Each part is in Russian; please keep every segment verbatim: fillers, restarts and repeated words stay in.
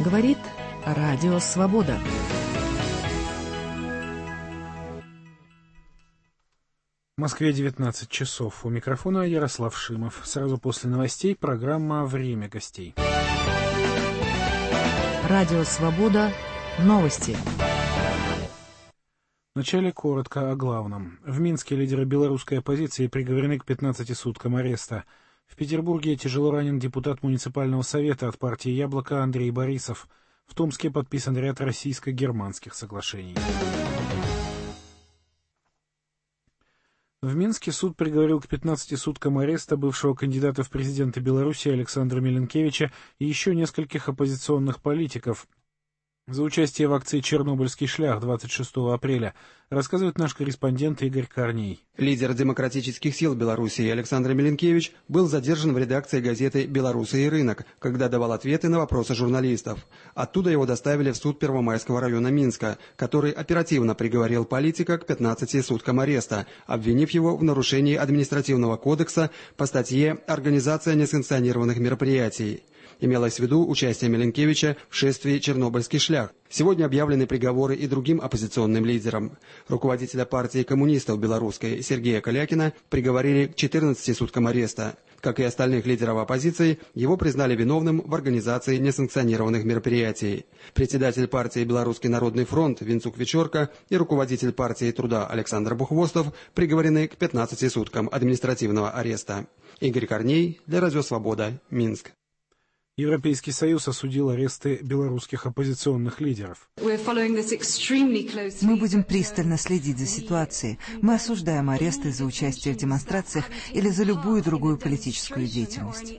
Говорит Радио Свобода. В Москве девятнадцать часов. У микрофона Ярослав Шимов. Сразу после новостей программа «Время гостей». Радио Свобода. Новости. Вначале коротко о главном. В Минске лидеры белорусской оппозиции приговорены к пятнадцати суткам ареста. В Петербурге тяжело ранен депутат муниципального совета от партии «Яблоко» Андрей Борисов. В Томске подписан ряд российско-германских соглашений. В Минске суд приговорил к пятнадцати суткам ареста бывшего кандидата в президенты Беларуси Александра Миленкевича и еще нескольких оппозиционных политиков за участие в акции «Чернобыльский шлях» двадцать шестого апреля, рассказывает наш корреспондент Игорь Корней. Лидер демократических сил Беларуси Александр Миленкевич был задержан в редакции газеты «Белорусы и рынок», когда давал ответы на вопросы журналистов. Оттуда его доставили в суд Первомайского района Минска, который оперативно приговорил политика к пятнадцати суткам ареста, обвинив его в нарушении административного кодекса по статье «Организация несанкционированных мероприятий». Имелось в виду участие Миленкевича в шествии «Чернобыльский шлях». Сегодня объявлены приговоры и другим оппозиционным лидерам. Руководителя партии коммунистов белорусской Сергея Калякина приговорили к четырнадцати суткам ареста. Как и остальных лидеров оппозиции, его признали виновным в организации несанкционированных мероприятий. Председатель партии «Белорусский народный фронт» Винцук Вечорка и руководитель партии труда Александр Бухвостов приговорены к пятнадцати суткам административного ареста. Игорь Корней для Радио Свобода, Минск. Европейский Союз осудил аресты белорусских оппозиционных лидеров. Мы будем пристально следить за ситуацией. Мы осуждаем аресты за участие в демонстрациях или за любую другую политическую деятельность,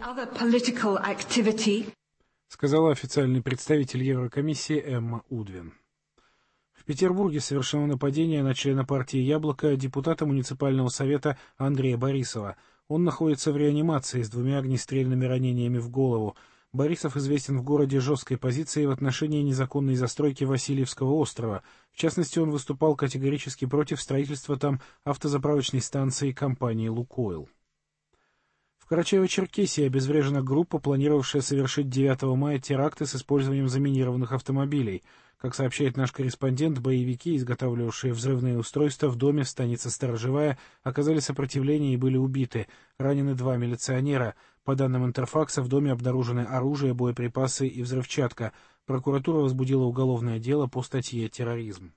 сказала официальный представитель Еврокомиссии Эмма Удвин. В Петербурге совершено нападение на члена партии «Яблоко», депутата муниципального совета Андрея Борисова. Он находится в реанимации с двумя огнестрельными ранениями в голову. Борисов известен в городе жесткой позицией в отношении незаконной застройки Васильевского острова. В частности, он выступал категорически против строительства там автозаправочной станции компании «Лукойл». В Карачаево-Черкесии обезврежена группа, планировавшая совершить девятого мая теракты с использованием заминированных автомобилей. Как сообщает наш корреспондент, боевики, изготавливавшие взрывные устройства в доме в станице Сторожевая, оказали сопротивление и были убиты. Ранены два милиционера. По данным Интерфакса, в доме обнаружены оружие, боеприпасы и взрывчатка. Прокуратура возбудила уголовное дело по статье «Терроризм».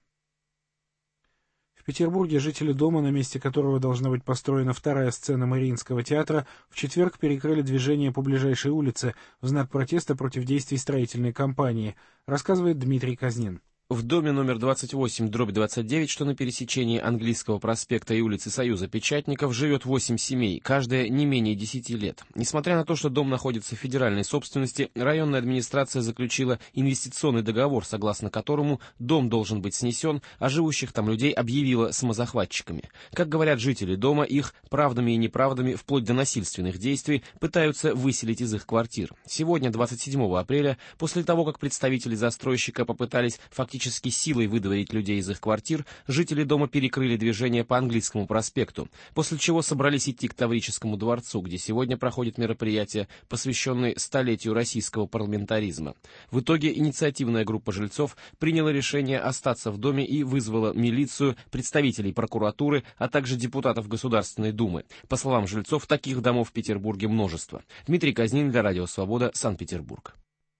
В Петербурге жители дома, на месте которого должна быть построена вторая сцена Мариинского театра, в четверг перекрыли движение по ближайшей улице в знак протеста против действий строительной компании, рассказывает Дмитрий Казнин. В доме номер двадцать восемь дробь двадцать девять, что на пересечении Английского проспекта и улицы Союза Печатников, живет восемь семей, каждая не менее десяти лет. Несмотря на то, что дом находится в федеральной собственности, районная администрация заключила инвестиционный договор, согласно которому дом должен быть снесен, а живущих там людей объявила самозахватчиками. Как говорят жители дома, их правдами и неправдами, вплоть до насильственных действий, пытаются выселить из их квартир. Сегодня, двадцать седьмого апреля, после того, как представители застройщика попытались фактически Фактически силой выдворить людей из их квартир, жители дома перекрыли движение по Английскому проспекту, после чего собрались идти к Таврическому дворцу, где сегодня проходит мероприятие, посвященное столетию российского парламентаризма. В итоге инициативная группа жильцов приняла решение остаться в доме и вызвала милицию, представителей прокуратуры, а также депутатов Государственной Думы. По словам жильцов, таких домов в Петербурге множество. Дмитрий Казнин для Радио Свобода, Санкт-Петербург.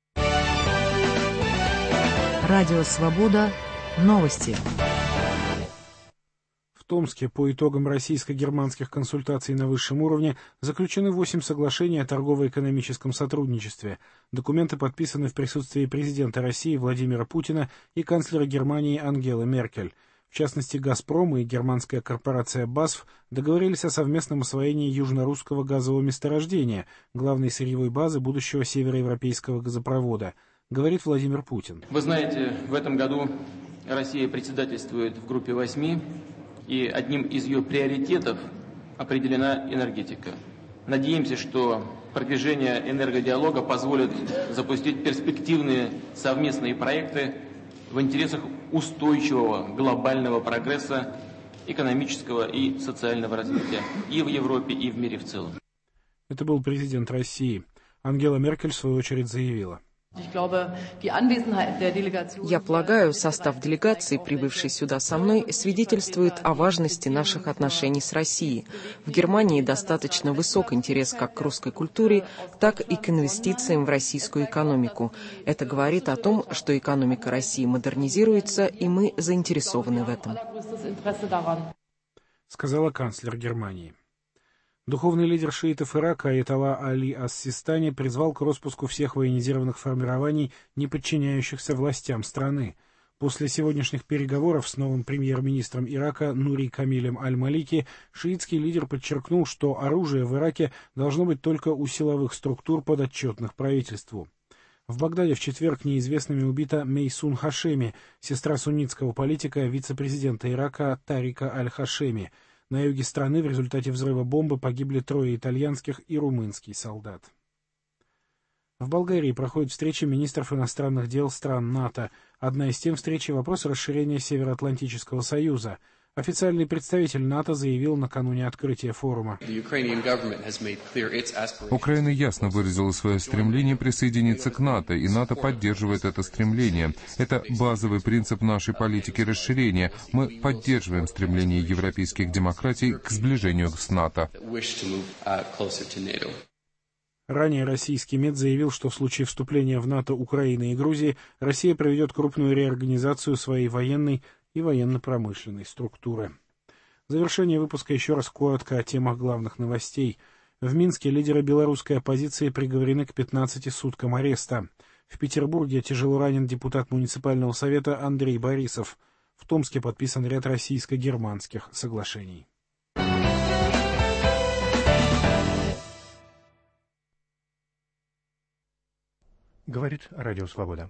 Радио Свобода. Новости. В Томске по итогам российско-германских консультаций на высшем уровне заключены восемь соглашений о торгово-экономическом сотрудничестве. Документы подписаны в присутствии президента России Владимира Путина и канцлера Германии Ангелы Меркель. В частности, «Газпром» и германская корпорация «Басф» договорились о совместном освоении южно-русского газового месторождения, главной сырьевой базы будущего североевропейского газопровода, говорит Владимир Путин. Вы знаете, в этом году Россия председательствует в группе восьми, и одним из ее приоритетов определена энергетика. Надеемся, что продвижение энергодиалога позволит запустить перспективные совместные проекты в интересах устойчивого глобального прогресса, экономического и социального развития и в Европе, и в мире в целом. Это был президент России. Ангела Меркель, в свою очередь, заявила. Я полагаю, состав делегации, прибывший сюда со мной, свидетельствует о важности наших отношений с Россией. В Германии достаточно высок интерес как к русской культуре, так и к инвестициям в российскую экономику. Это говорит о том, что экономика России модернизируется, и мы заинтересованы в этом. Сказала канцлер Германии. Духовный лидер шиитов Ирака Аятолла Али ас-Систани призвал к распуску всех военизированных формирований, не подчиняющихся властям страны. После сегодняшних переговоров с новым премьер-министром Ирака Нури Камилем Аль-Малики шиитский лидер подчеркнул, что оружие в Ираке должно быть только у силовых структур, подотчетных правительству. В Багдаде в четверг неизвестными убита Мейсун Хашеми, сестра суннитского политика, вице-президента Ирака Тарика Аль-Хашеми. На юге страны в результате взрыва бомбы погибли трое итальянских и румынский солдат. В Болгарии проходит встреча министров иностранных дел стран НАТО. Одна из тем встречи — вопрос расширения Североатлантического союза. Официальный представитель НАТО заявил накануне открытия форума. Украина ясно выразила свое стремление присоединиться к НАТО, и НАТО поддерживает это стремление. Это базовый принцип нашей политики расширения. Мы поддерживаем стремление европейских демократий к сближению с НАТО. Ранее российский МИД заявил, что в случае вступления в НАТО Украины и Грузии Россия проведет крупную реорганизацию своей военной и военно-промышленной структуры. В завершение выпуска еще раз коротко о темах главных новостей. В Минске лидеры белорусской оппозиции приговорены к пятнадцати суткам ареста. В Петербурге тяжело ранен депутат муниципального совета Андрей Борисов. В Томске подписан ряд российско-германских соглашений. Говорит Радио Свобода.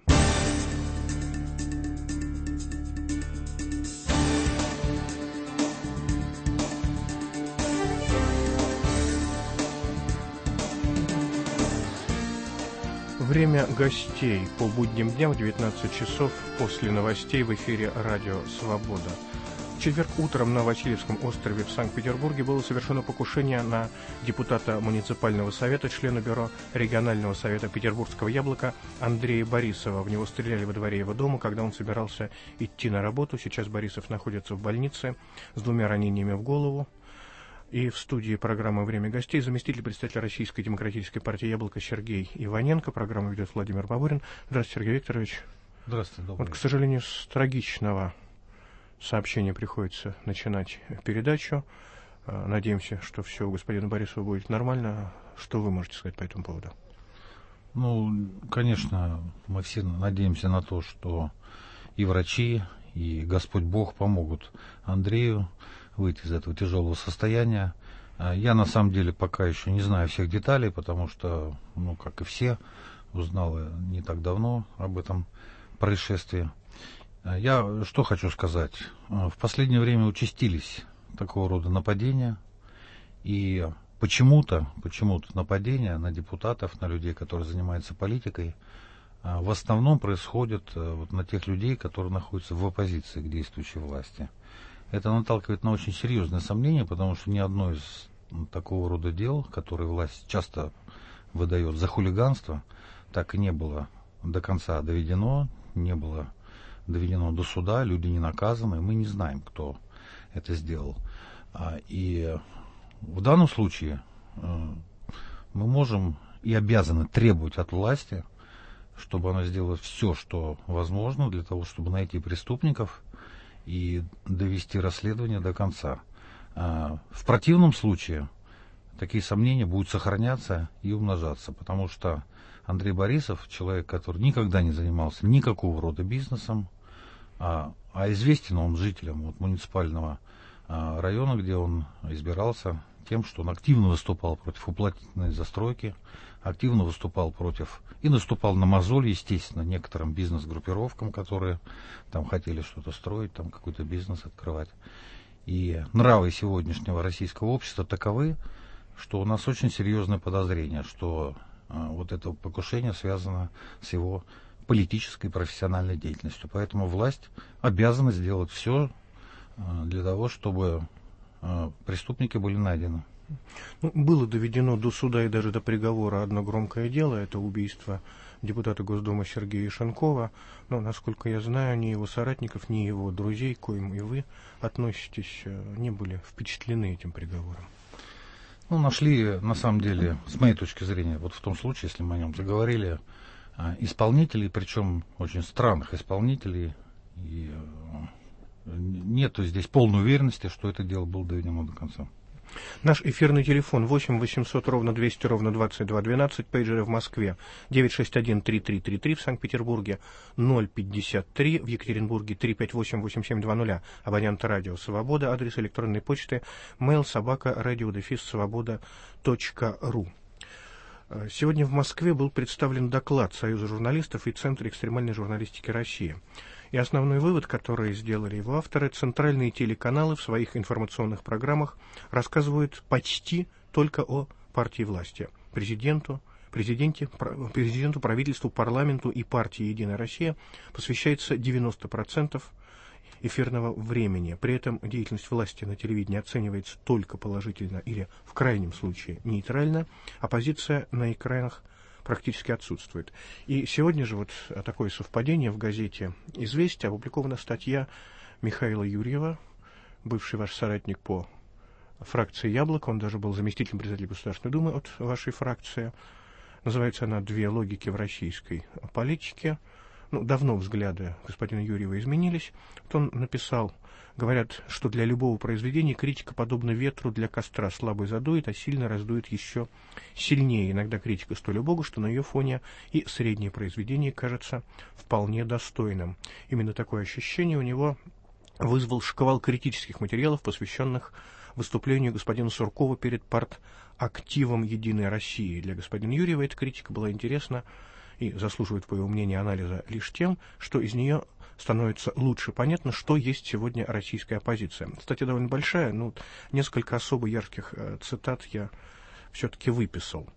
Время гостей по будним дням в девятнадцать часов после новостей в эфире Радио Свобода. В четверг утром на Васильевском острове в Санкт-Петербурге было совершено покушение на депутата муниципального совета, члена бюро регионального совета Петербургского «Яблока» Андрея Борисова. В него стреляли во дворе его дома, когда он собирался идти на работу. Сейчас Борисов находится в больнице с двумя ранениями в голову. И в студии программы «Время гостей» заместитель председателя Российской демократической партии «Яблоко» Сергей Иваненко. Программу ведет Владимир Бабурин. Здравствуйте, Сергей Викторович. Здравствуйте. Вот, к сожалению, с трагичного сообщения приходится начинать передачу. Надеемся, что все у господина Борисова будет нормально. Что вы можете сказать по этому поводу? Ну, конечно, мы все надеемся на то, что и врачи, и Господь Бог помогут Андрею выйти из этого тяжелого состояния. Я, на самом деле, пока еще не знаю всех деталей, потому что, ну, как и все, узнал не так давно об этом происшествии. Я что хочу сказать. В последнее время участились такого рода нападения, и почему-то, почему-то нападения на депутатов, на людей, которые занимаются политикой, в основном происходят вот на тех людей, которые находятся в оппозиции к действующей власти. Это наталкивает на очень серьезные сомнения, потому что ни одно из такого рода дел, которые власть часто выдает за хулиганство, так и не было до конца доведено, не было доведено до суда, люди не наказаны, мы не знаем, кто это сделал. И в данном случае мы можем и обязаны требовать от власти, чтобы она сделала все, что возможно для того, чтобы найти преступников и довести расследование до конца. В противном случае такие сомнения будут сохраняться и умножаться, потому что Андрей Борисов, человек, который никогда не занимался никакого рода бизнесом, а, а известен он жителям вот, муниципального а, района, где он избирался, тем, что он активно выступал против уплотнительной застройки, активно выступал против и наступал на мозоль, естественно, некоторым бизнес-группировкам, которые там хотели что-то строить, там какой-то бизнес открывать. И нравы сегодняшнего российского общества таковы, что у нас очень серьезное подозрение, что а, вот это покушение связано с его политической и профессиональной деятельностью. Поэтому власть обязана сделать все а, для того, чтобы а, преступники были найдены. Ну, было доведено до суда и даже до приговора одно громкое дело, это убийство депутата Госдумы Сергея Ишенкова. Но, насколько я знаю, ни его соратников, ни его друзей, к коим и вы относитесь, не были впечатлены этим приговором. Ну, нашли, на самом деле, с моей точки зрения, вот в том случае, если мы о нем заговорили, исполнителей, причем очень странных исполнителей, и нету здесь полной уверенности, что это дело было доведено до конца. Наш эфирный телефон восемь восемьсот ровно двести ровно двадцать два двенадцать, пейджеры в Москве девять шесть один три три три три, в Санкт-Петербурге ноль пятьдесят три, в Екатеринбурге три пять восемь восемь семь два ноль, абонент радио «Свобода», адрес электронной почты mail собака радио дефис свобода точка ру. Сегодня в Москве был представлен доклад Союза журналистов и Центра экстремальной журналистики России. И основной вывод, который сделали его авторы: центральные телеканалы в своих информационных программах рассказывают почти только о партии власти, президенту, президенте, президенту, правительству, парламенту и партии «Единая Россия» посвящается девяносто процентов эфирного времени. При этом деятельность власти на телевидении оценивается только положительно или, в крайнем случае, нейтрально, а позиция на экранах практически отсутствует. И сегодня же вот такое совпадение: в газете «Известия» опубликована статья Михаила Юрьева, бывший ваш соратник по фракции «Яблоко», он даже был заместителем председателя Государственной Думы от вашей фракции. Называется она «Две логики в российской политике». Ну, давно взгляды господина Юрьева изменились. Вот он написал: говорят, что для любого произведения критика подобна ветру для костра, слабый задует, а сильно раздует еще сильнее. Иногда критика столь убога, что на ее фоне и среднее произведение кажется вполне достойным. Именно такое ощущение у него вызвал шквал критических материалов, посвященных выступлению господина Суркова перед партактивом «Единой России». Для господина Юрьева эта критика была интересна и заслуживает, по его мнению, анализа лишь тем, что из нее становится лучше понятно, что есть сегодня российская оппозиция. Статья довольно большая, но несколько особо ярких э, цитат я все-таки выписал.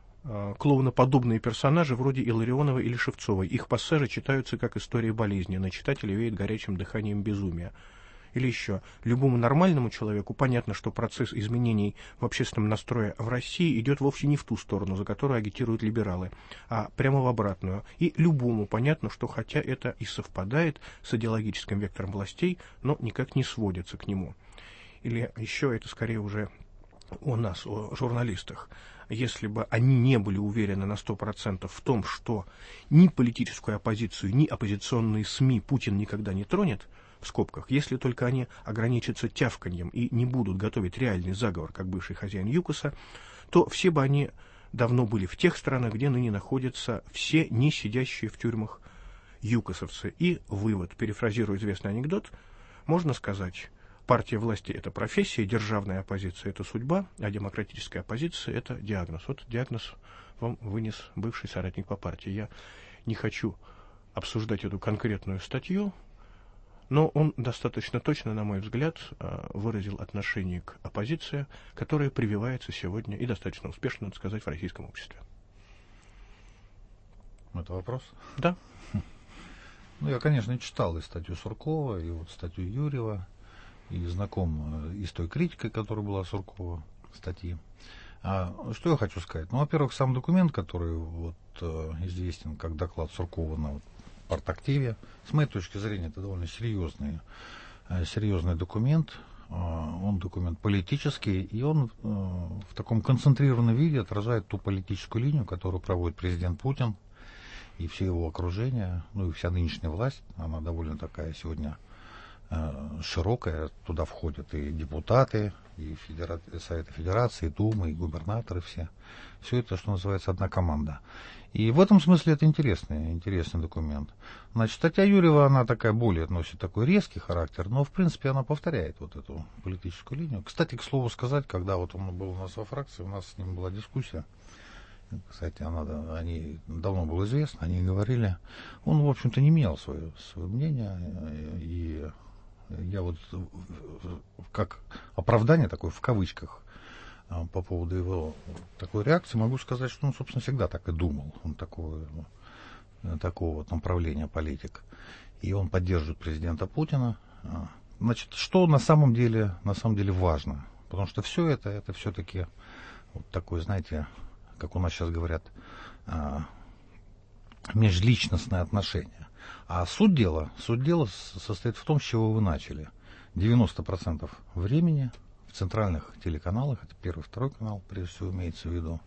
Э, клоуноподобные персонажи вроде Илларионова или Шевцовой. Их пассажи читаются как история болезни, на читателя веет горячим дыханием безумия. Или еще: любому нормальному человеку понятно, что процесс изменений в общественном настрое в России идет вовсе не в ту сторону, за которую агитируют либералы, а прямо в обратную. И любому понятно, что хотя это и совпадает с идеологическим вектором властей, но никак не сводится к нему. Или еще это скорее уже о нас, о журналистах. Если бы они не были уверены на сто процентов в том, что ни политическую оппозицию, ни оппозиционные СМИ Путин никогда не тронет, в скобках, если только они ограничатся тявканьем и не будут готовить реальный заговор, как бывший хозяин ЮКОСа, то все бы они давно были в тех странах, где ныне находятся все не сидящие в тюрьмах юкосовцы. И вывод, перефразируя известный анекдот, можно сказать: партия власти — это профессия, державная оппозиция — это судьба, а демократическая оппозиция — это диагноз. Вот диагноз вам вынес бывший соратник по партии. Я не хочу обсуждать эту конкретную статью, но он достаточно точно, на мой взгляд, выразил отношение к оппозиции, которая прививается сегодня и достаточно успешно, надо сказать, в российском обществе. Это вопрос? Да. Ну, я, конечно, читал и статью Суркова, и вот статью Юрьева, и знаком и с той критикой, которая была Суркова в статье. А что я хочу сказать? Ну, во-первых, сам документ, который вот известен как доклад Суркова на вот партактиве, с моей точки зрения, это довольно серьезный, серьезный документ. Он документ политический, и он в таком концентрированном виде отражает ту политическую линию, которую проводит президент Путин и все его окружение, ну и вся нынешняя власть. Она довольно такая сегодня широкая, туда входят и депутаты, и федера... Советы Федерации, и Думы, и губернаторы все. Все это, что называется, одна команда. И в этом смысле это интересный, интересный документ. Значит, статья Юрьева, она такая более носит такой резкий характер, но, в принципе, она повторяет вот эту политическую линию. Кстати, к слову сказать, когда вот он был у нас во фракции, у нас с ним была дискуссия. Кстати, она, они давно было известно, они говорили. Он, в общем-то, не менял свое, свое мнение, и я вот как оправдание такое в кавычках по поводу его такой реакции могу сказать, что он, собственно, всегда так и думал. Он такого, такого вот направления политик. И он поддерживает президента Путина. Значит, что на самом деле, на самом деле важно? Потому что все это, это все-таки вот такой, знаете, как у нас сейчас говорят, межличностные отношения. А суть дела, суть дела состоит в том, с чего вы начали. девяносто процентов времени в центральных телеканалах, это первый, второй канал, прежде всего имеется в виду,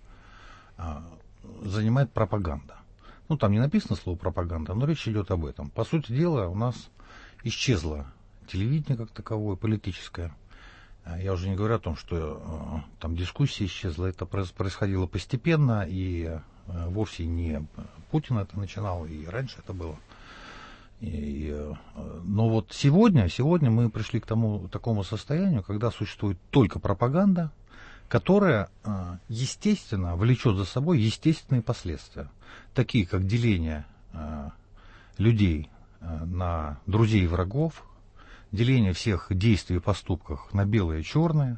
занимает пропаганда. Ну, там не написано слово пропаганда, но речь идет об этом. По сути дела, у нас исчезло телевидение как таковое, политическое. Я уже не говорю о том, что там дискуссия исчезла. Это происходило постепенно, и вовсе не Путин это начинал, и раньше это было. И, но вот сегодня, сегодня мы пришли к тому, такому состоянию, когда существует только пропаганда, которая, естественно, влечет за собой естественные последствия, такие как деление людей на друзей и врагов, деление всех действий и поступков на белое и черное,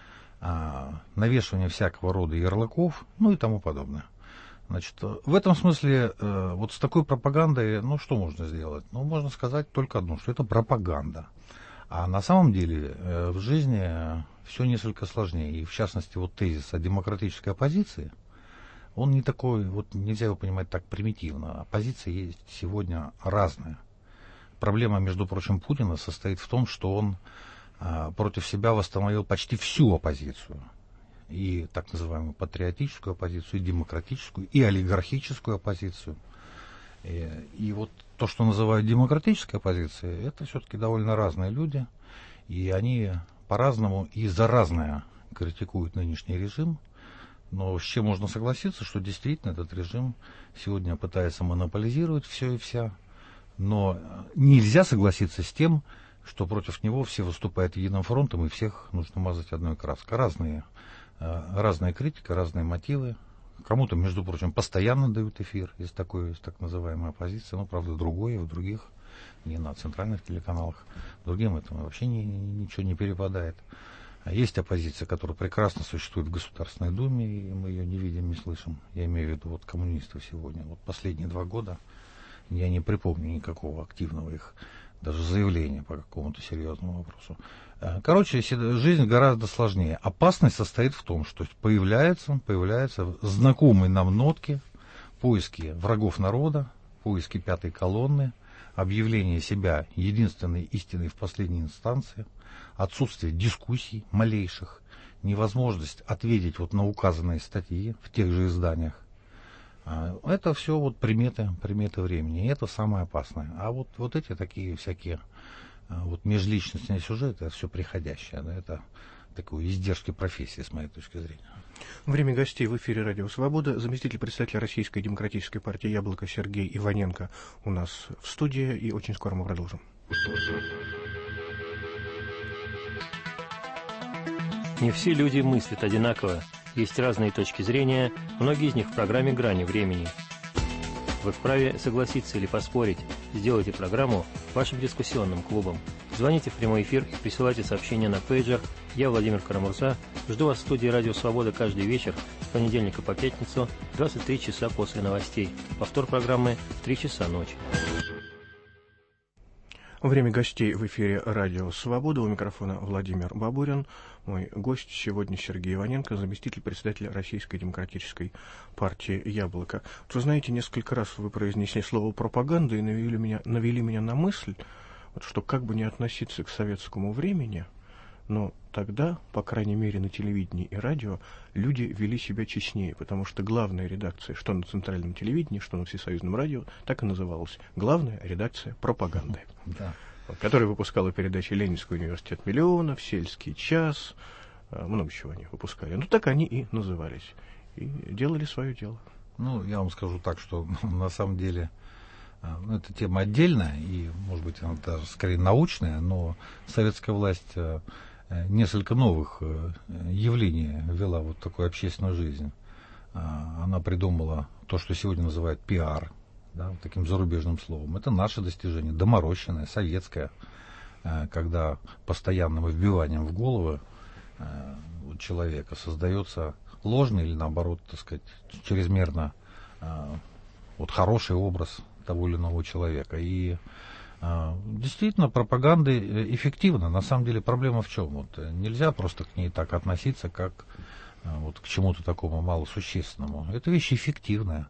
навешивание всякого рода ярлыков, ну и тому подобное. Значит, в этом смысле, вот с такой пропагандой, ну что можно сделать? Ну, можно сказать только одно, что это пропаганда. А на самом деле в жизни все несколько сложнее. И в частности, вот тезис о демократической оппозиции, он не такой, вот нельзя его понимать так примитивно. Оппозиция есть сегодня разная. Проблема, между прочим, Путина состоит в том, что он а, против себя восстановил почти всю оппозицию. И так называемую патриотическую оппозицию, и демократическую, и олигархическую оппозицию. И, и вот то, что называют демократической оппозицией, это все-таки довольно разные люди. И они по-разному и за разное критикуют нынешний режим. Но с чем можно согласиться, что действительно этот режим сегодня пытается монополизировать все и вся. Но нельзя согласиться с тем, что против него все выступают единым фронтом и всех нужно мазать одной краской. Разные, разная критика, разные мотивы. Кому-то, между прочим, постоянно дают эфир из такой, из так называемой оппозиции, но, правда, другое, в других, не на центральных телеканалах. Другим это вообще ни, ничего не перепадает. Есть оппозиция, которая прекрасно существует в Государственной Думе, и мы ее не видим, не слышим. Я имею в виду вот коммунистов сегодня. Вот последние два года я не припомню никакого активного их даже заявления по какому-то серьезному вопросу. Короче, жизнь гораздо сложнее. Опасность состоит в том, что появляются, появляются знакомые нам нотки, поиски врагов народа, поиски пятой колонны, объявление себя единственной истиной в последней инстанции, отсутствие дискуссий малейших, невозможность ответить вот на указанные статьи в тех же изданиях. Это все вот приметы, приметы времени, и это самое опасное. А вот, вот эти такие всякие вот межличностные сюжеты, это все приходящее, да, это такое издержки профессии, с моей точки зрения. Время гостей в эфире «Радио Свобода». Заместитель председателя Российской демократической партии «Яблоко» Сергей Иваненко у нас в студии, и очень скоро мы продолжим. Не все люди мыслят одинаково. Есть разные точки зрения, многие из них в программе «Грани времени». Вы вправе согласиться или поспорить. Сделайте программу вашим дискуссионным клубом. Звоните в прямой эфир, присылайте сообщения на пейджер. Я Владимир Карамурза. Жду вас в студии «Радио Свобода» каждый вечер, с понедельника по пятницу, двадцать три часа после новостей. Повтор программы в три часа ночи. Время гостей в эфире «Радио Свобода». У микрофона Владимир Бабурин. Мой гость сегодня Сергей Иваненко, заместитель председателя Российской демократической партии «Яблоко». Вот вы знаете, несколько раз вы произнесли слово «пропаганда» и навели меня, навели меня на мысль, вот, что как бы не относиться к советскому времени, но тогда, по крайней мере, на телевидении и радио люди вели себя честнее, потому что главная редакция, что на центральном телевидении, что на всесоюзном радио, так и называлась. Главная редакция пропаганды, да. Которая выпускала передачи «Ленинский университет миллионов», «Сельский час», много чего они выпускали. Ну, так они и назывались. И делали свое дело. Ну, я вам скажу так, что на самом деле ну, эта тема отдельная, и, может быть, она даже скорее научная, но советская власть несколько новых явлений ввела вот такую общественную жизнь. Она придумала то, что сегодня называют пиар, да, таким зарубежным словом. Это наше достижение, доморощенное, советское, когда постоянным вбиванием в голову человека создается ложный или, наоборот, так сказать, чрезмерно вот, хороший образ того или иного человека. И действительно, пропаганда эффективна. На самом деле проблема в чем? Вот, нельзя просто к ней так относиться, как вот, к чему-то такому малосущественному. Это вещь эффективная.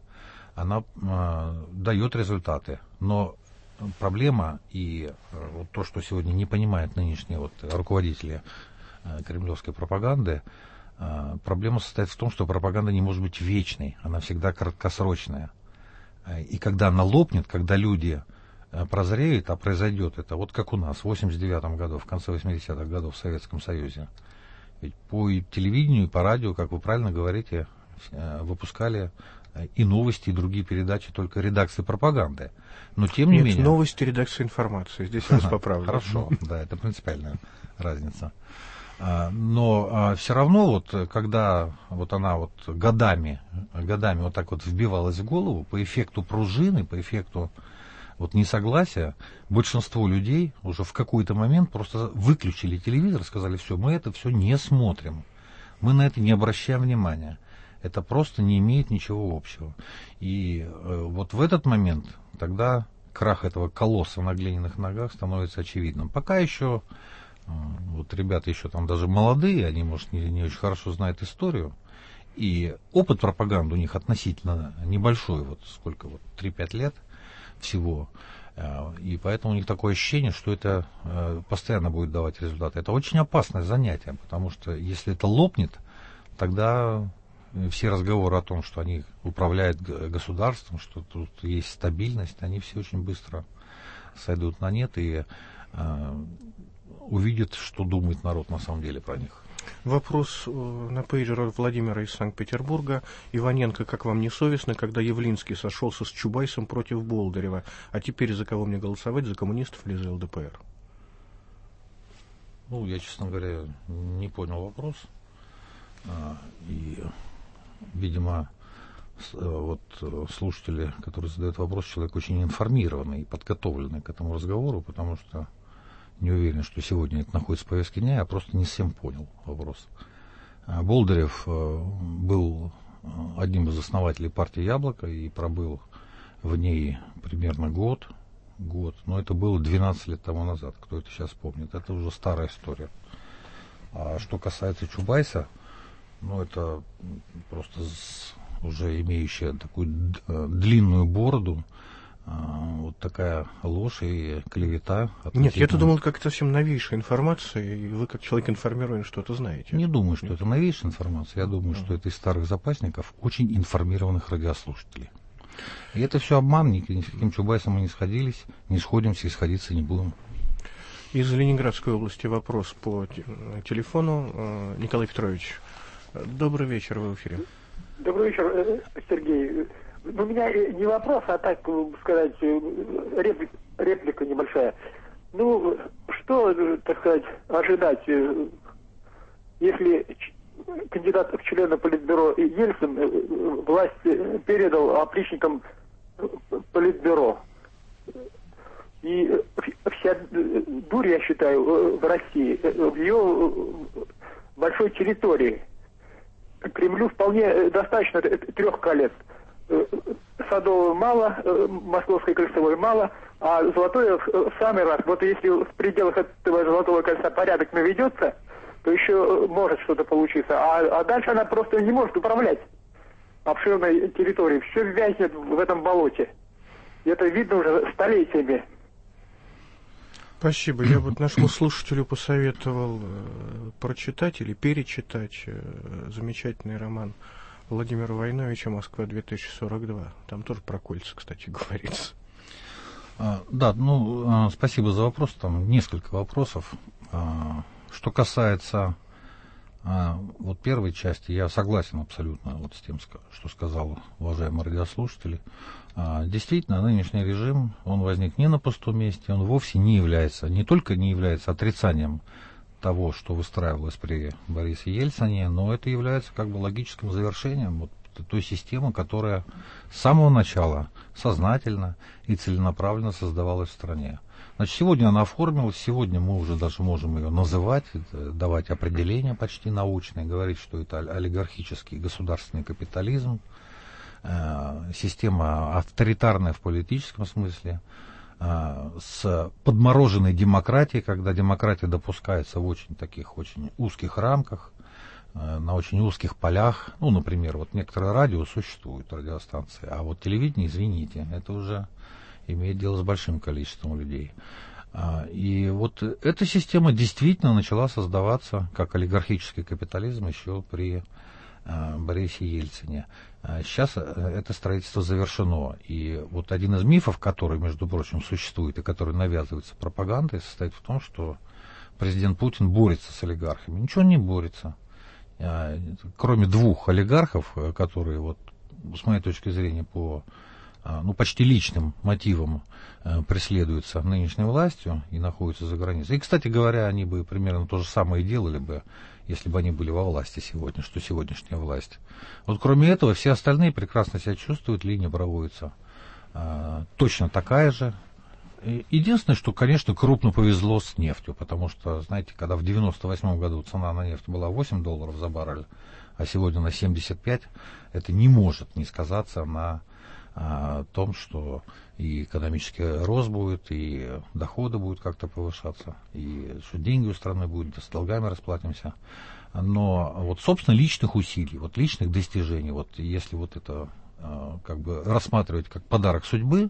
она э, дает результаты. Но проблема и э, вот то, что сегодня не понимают нынешние вот руководители э, кремлевской пропаганды, э, проблема состоит в том, что пропаганда не может быть вечной, она всегда краткосрочная. И когда она лопнет, когда люди прозреют, а произойдет это, вот как у нас в восемьдесят девятом году, в конце восьмидесятых годов в Советском Союзе, ведь по телевидению и по радио, как вы правильно говорите, выпускали и новости, и другие передачи только редакции пропаганды. Но тем не Нет, менее... новости, редакция информации. Здесь я вас поправлю. Хорошо, да, это принципиальная разница. Но все равно, вот, когда вот она вот годами, годами вот так вот вбивалась в голову, по эффекту пружины, по эффекту вот несогласия, большинство людей уже в какой-то момент просто выключили телевизор, сказали: все, мы это все не смотрим, мы на это не обращаем внимания. Это просто не имеет ничего общего. И э, вот в этот момент тогда крах этого колосса на глиняных ногах становится очевидным. Пока еще э, вот ребята еще там даже молодые, они, может, не, не очень хорошо знают историю, и опыт пропаганды у них относительно небольшой, вот сколько, вот три-пять лет всего, э, и поэтому у них такое ощущение, что это э, постоянно будет давать результаты. Это очень опасное занятие, потому что если это лопнет, тогда... все разговоры о том, что они управляют государством, что тут есть стабильность, они все очень быстро сойдут на нет и э, увидят, что думает народ на самом деле про них. Вопрос на пейджер от Владимира из Санкт-Петербурга. Иваненко, как вам не совестно, когда Явлинский сошелся с Чубайсом против Болдырева? А теперь за кого мне голосовать, за коммунистов или за ЛДПР? Ну, я, честно говоря, не понял вопрос. А, и... Видимо, вот слушатели, которые задают вопрос, человек очень информированный и подготовленный к этому разговору, потому что не уверен, что сегодня это находится в повестке дня, я просто не всем понял вопрос. Болдырев был одним из основателей партии «Яблоко» и пробыл в ней примерно год, год, но это было двенадцать лет тому назад, кто это сейчас помнит, это уже старая история. А что касается Чубайса, ну, это просто уже имеющая такую длинную бороду, вот такая ложь и клевета. Нет, я-то думал, как это совсем новейшая информация, и вы, как человек информированный, что-то знаете. Не думаю, что это новейшая информация, я думаю, что это из старых запасников очень информированных радиослушателей. И это все обман, ни с каким Чубайсом мы не сходились, не сходимся и сходиться не будем. Из Ленинградской области вопрос по телефону. Николай Петрович, добрый вечер, вы в эфире. Добрый вечер, Сергей. У меня не вопрос, а так сказать, реплика, реплика небольшая. Ну, что, так сказать, ожидать, если кандидат в члены Политбюро Ельцин власть передал опричникам Политбюро? И вся дурь, я считаю, в России, в ее большой территории. Кремлю вполне достаточно трех колец. Садового мало, Московской кольцевой мало, а Золотое в самый раз. Вот если в пределах этого Золотого кольца порядок наведется, то еще может что-то получиться. А, а дальше она просто не может управлять обширной территорией. Все вязнет в этом болоте. И это видно уже столетиями. Спасибо. Я вот нашему слушателю посоветовал э, прочитать или перечитать э, замечательный роман Владимира Войновича «Москва-две тысячи сорок два». Там тоже про кольца, кстати, говорится. А, да, ну, а, спасибо за вопрос. Там несколько вопросов. А, что касается а, вот первой части, я согласен абсолютно вот с тем, что сказал уважаемый радиослушатель. А, действительно, нынешний режим, он возник не на пустом месте, он вовсе не является, не только не является отрицанием того, что выстраивалось при Борисе Ельцине, но это является как бы логическим завершением вот той системы, которая с самого начала сознательно и целенаправленно создавалась в стране. Значит, сегодня она оформилась, сегодня мы уже даже можем ее называть, давать определения почти научные, говорить, что это олигархический государственный капитализм, система авторитарная в политическом смысле, с подмороженной демократией, когда демократия допускается в очень таких очень узких рамках, на очень узких полях. Ну, например, вот некоторые радио существуют, радиостанции, а вот телевидение, извините, это уже имеет дело с большим количеством людей. И вот эта система действительно начала создаваться как олигархический капитализм еще при Борисе Ельцине. Сейчас это строительство завершено. И вот один из мифов, который, между прочим, существует и который навязывается пропагандой, состоит в том, что президент Путин борется с олигархами. Ничего он не борется. Кроме двух олигархов, которые, вот, с моей точки зрения, по ну, почти личным мотивам преследуются нынешней властью и находятся за границей. И, кстати говоря, они бы примерно то же самое делали бы, если бы они были во власти сегодня, что сегодняшняя власть. Вот кроме этого, все остальные прекрасно себя чувствуют, линия проводится а, точно такая же. И единственное, что, конечно, крупно повезло с нефтью, потому что, знаете, когда в девяносто восьмом году цена на нефть была восемь долларов за баррель, а сегодня на семьдесят пять, это не может не сказаться на о том, что и экономический рост будет, и доходы будут как-то повышаться, и что деньги у страны будут, с долгами расплатимся. Но вот, собственно, личных усилий, вот личных достижений, вот если вот это как бы рассматривать как подарок судьбы,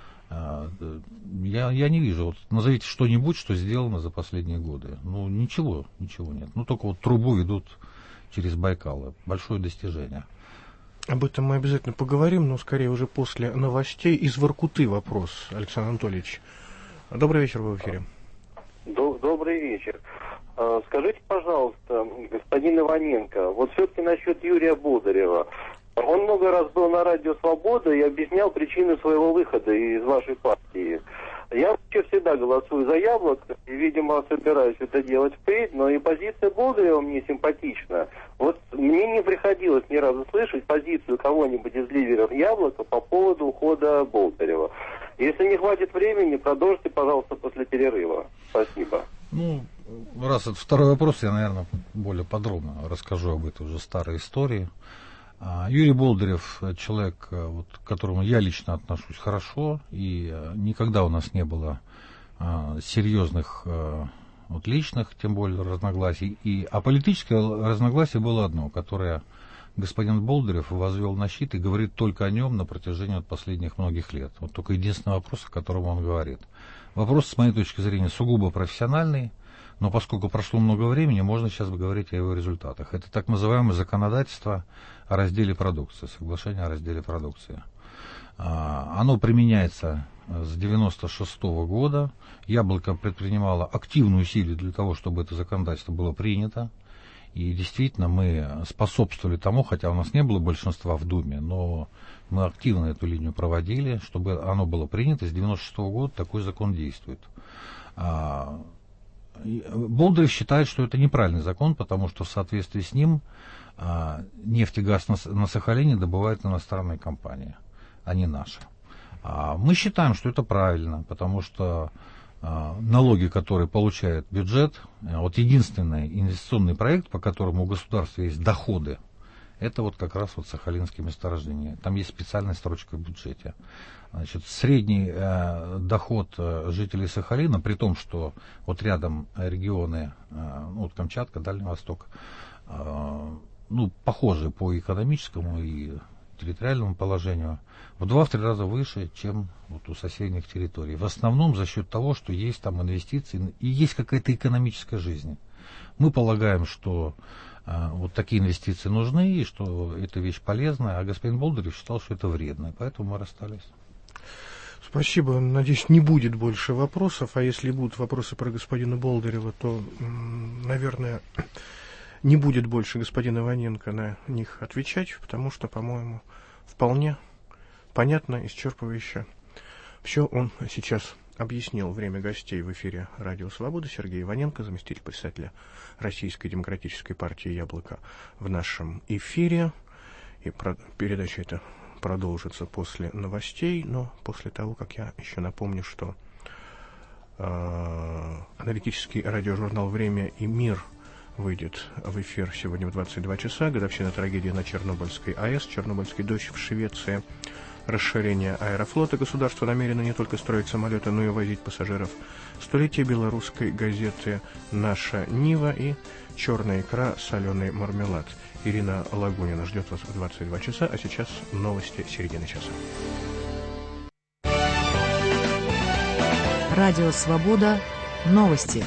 я, я не вижу. Вот назовите что-нибудь, что сделано за последние годы. Ну, ничего, ничего нет. Ну, только вот трубу ведут через Байкал. Большое достижение. Об этом мы обязательно поговорим, но скорее уже после новостей. Из Воркуты вопрос, Александр Анатольевич. Добрый вечер, вы в эфире. Добрый вечер. Скажите, пожалуйста, господин Иваненко, вот все-таки насчет Юрия Болдырева. Он много раз был на радио «Свобода» и объяснял причины своего выхода из вашей партии. Я вообще всегда голосую за Яблоко, и, видимо, собираюсь это делать впредь, но и позиция Болдырева мне симпатична. Вот мне не приходилось ни разу слышать позицию кого-нибудь из лидеров Яблока по поводу ухода Болдырева. Если не хватит времени, продолжите, пожалуйста, после перерыва. Спасибо. Ну, раз это второй вопрос, я, наверное, более подробно расскажу об этой уже старой истории. Юрий Болдырев — человек, вот, к которому я лично отношусь хорошо, и никогда у нас не было а, серьезных а, вот, личных, тем более, разногласий. И, а политическое разногласие было одно, которое господин Болдырев возвел на щит и говорит только о нем на протяжении вот, последних многих лет. Вот только единственный вопрос, о котором он говорит. Вопрос, с моей точки зрения, сугубо профессиональный, но поскольку прошло много времени, можно сейчас говорить о его результатах. Это так называемое законодательство о разделе продукции, соглашение о разделе продукции. Оно применяется с девяносто шестого года. Яблоко предпринимало активные усилия для того, чтобы это законодательство было принято. И действительно мы способствовали тому, хотя у нас не было большинства в Думе, но мы активно эту линию проводили, чтобы оно было принято. С девяносто шестого года такой закон действует. Болдырев считает, что это неправильный закон, потому что в соответствии с ним а, нефть и газ на, на Сахалине добывают иностранные компании, а не наши. А мы считаем, что это правильно, потому что а, налоги, которые получает бюджет, а, вот единственный инвестиционный проект, по которому у государства есть доходы, это вот как раз вот сахалинские месторождения. Там есть специальная строчка в бюджете. Значит, средний э, доход э, жителей Сахалина, при том, что вот рядом регионы, э, ну, вот Камчатка, Дальний Восток, э, ну, похожи по экономическому и территориальному положению, в два-три раза выше, чем вот у соседних территорий. В основном за счет того, что есть там инвестиции и есть какая-то экономическая жизнь. Мы полагаем, что э, вот такие инвестиции нужны, и что эта вещь полезная, а господин Болдырев считал, что это вредно, и поэтому мы расстались. Спасибо. Надеюсь, не будет больше вопросов, а если будут вопросы про господина Болдырева, то, наверное, не будет больше господина Иваненко на них отвечать, потому что, по-моему, вполне понятно, исчерпывающе все он сейчас объяснил. Время гостей в эфире «Радио Свобода». Сергей Иваненко, заместитель председателя Российской демократической партии «Яблоко» в нашем эфире. И про... передача эта продолжится после новостей, но после того, как я еще напомню, что э, аналитический радиожурнал «Время и мир» выйдет в эфир сегодня в двадцать два часа. Годовщина трагедии на Чернобыльской АЭС, Чернобыльский дождь в Швеции. расширения аэрофлота государство намерено не только строить самолеты, но и возить пассажиров. Столетие белорусской газеты «Наша Нива» и «Черная икра, соленый мармелад». Ирина Лагунина ждет вас в двадцать два часа, а сейчас новости середины часа. Радио «Свобода». Новости.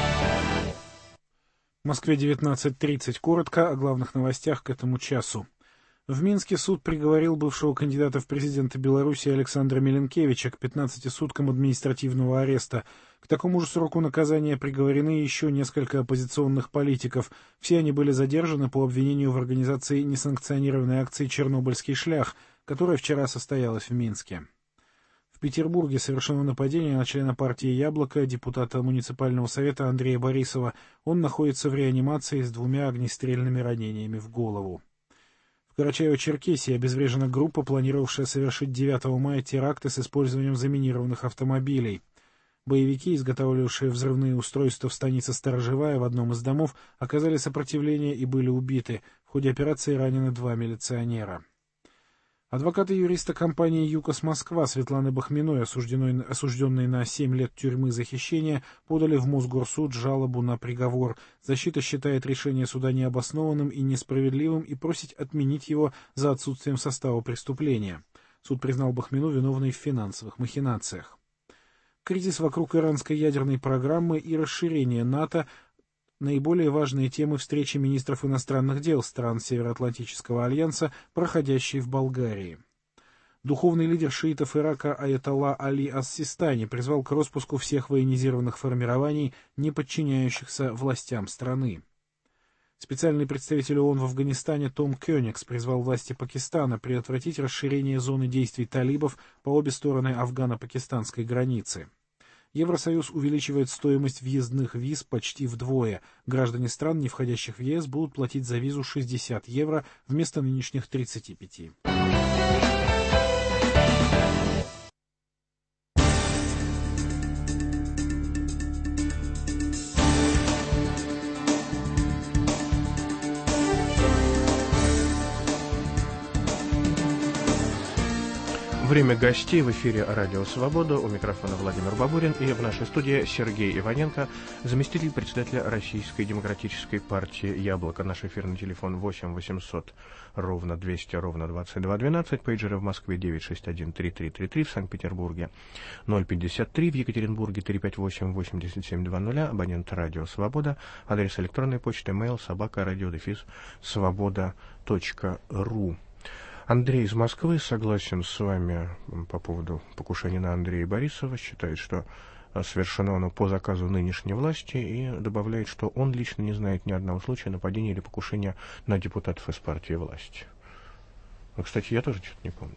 В Москве девятнадцать тридцать. Коротко о главных новостях к этому часу. В Минске суд приговорил бывшего кандидата в президенты Беларуси Александра Миленкевича к пятнадцати суткам административного ареста. К такому же сроку наказания приговорены еще несколько оппозиционных политиков. Все они были задержаны по обвинению в организации несанкционированной акции «Чернобыльский шлях», которая вчера состоялась в Минске. В Петербурге совершено нападение на члена партии «Яблоко», депутата муниципального совета Андрея Борисова. Он находится в реанимации с двумя огнестрельными ранениями в голову. В Карачаево-Черкесии обезврежена группа, планировавшая совершить девятого мая теракты с использованием заминированных автомобилей. Боевики, изготавливавшие взрывные устройства в станице Сторожевая в одном из домов, оказали сопротивление и были убиты. В ходе операции ранены два милиционера. Адвокаты юриста компании «ЮКОС Москва» Светланы Бахминой, осужденной, осужденной на семь лет тюрьмы за хищение, подали в Мосгорсуд жалобу на приговор. Защита считает решение суда необоснованным и несправедливым и просит отменить его за отсутствием состава преступления. Суд признал Бахмину виновной в финансовых махинациях. Кризис вокруг иранской ядерной программы и расширение НАТО – наиболее важные темы встречи министров иностранных дел стран Североатлантического альянса, проходящей в Болгарии. Духовный лидер шиитов Ирака Аятолла Али ас-Систани призвал к распуску всех военизированных формирований, не подчиняющихся властям страны. Специальный представитель ООН в Афганистане Том Кёнигс призвал власти Пакистана предотвратить расширение зоны действий талибов по обе стороны афгано-пакистанской границы. Евросоюз увеличивает стоимость въездных виз почти вдвое. Граждане стран, не входящих в ЕС, будут платить за визу шестьдесят евро вместо нынешних тридцати пяти. Время гостей в эфире «Радио Свобода». У микрофона Владимир Бабурин и в нашей студии Сергей Иваненко, заместитель председателя Российской демократической партии «Яблоко». Наш эфирный телефон восемь восемьсот ровно двести ровно двадцать два двенадцать, пейджеры в Москве девять шесть один три три три три, в Санкт-Петербурге ноль пятьдесят три, в Екатеринбурге три пять восемь восемьдесят семь двадцать, абонент «Радио Свобода», адрес электронной почты mail собака радио дефис свобода точка ру. Андрей из Москвы согласен с вами по поводу покушения на Андрея Борисова, считает, что совершено оно по заказу нынешней власти, и добавляет, что он лично не знает ни одного случая нападения или покушения на депутатов из партии власти. Ну, кстати, я тоже что-то не помню.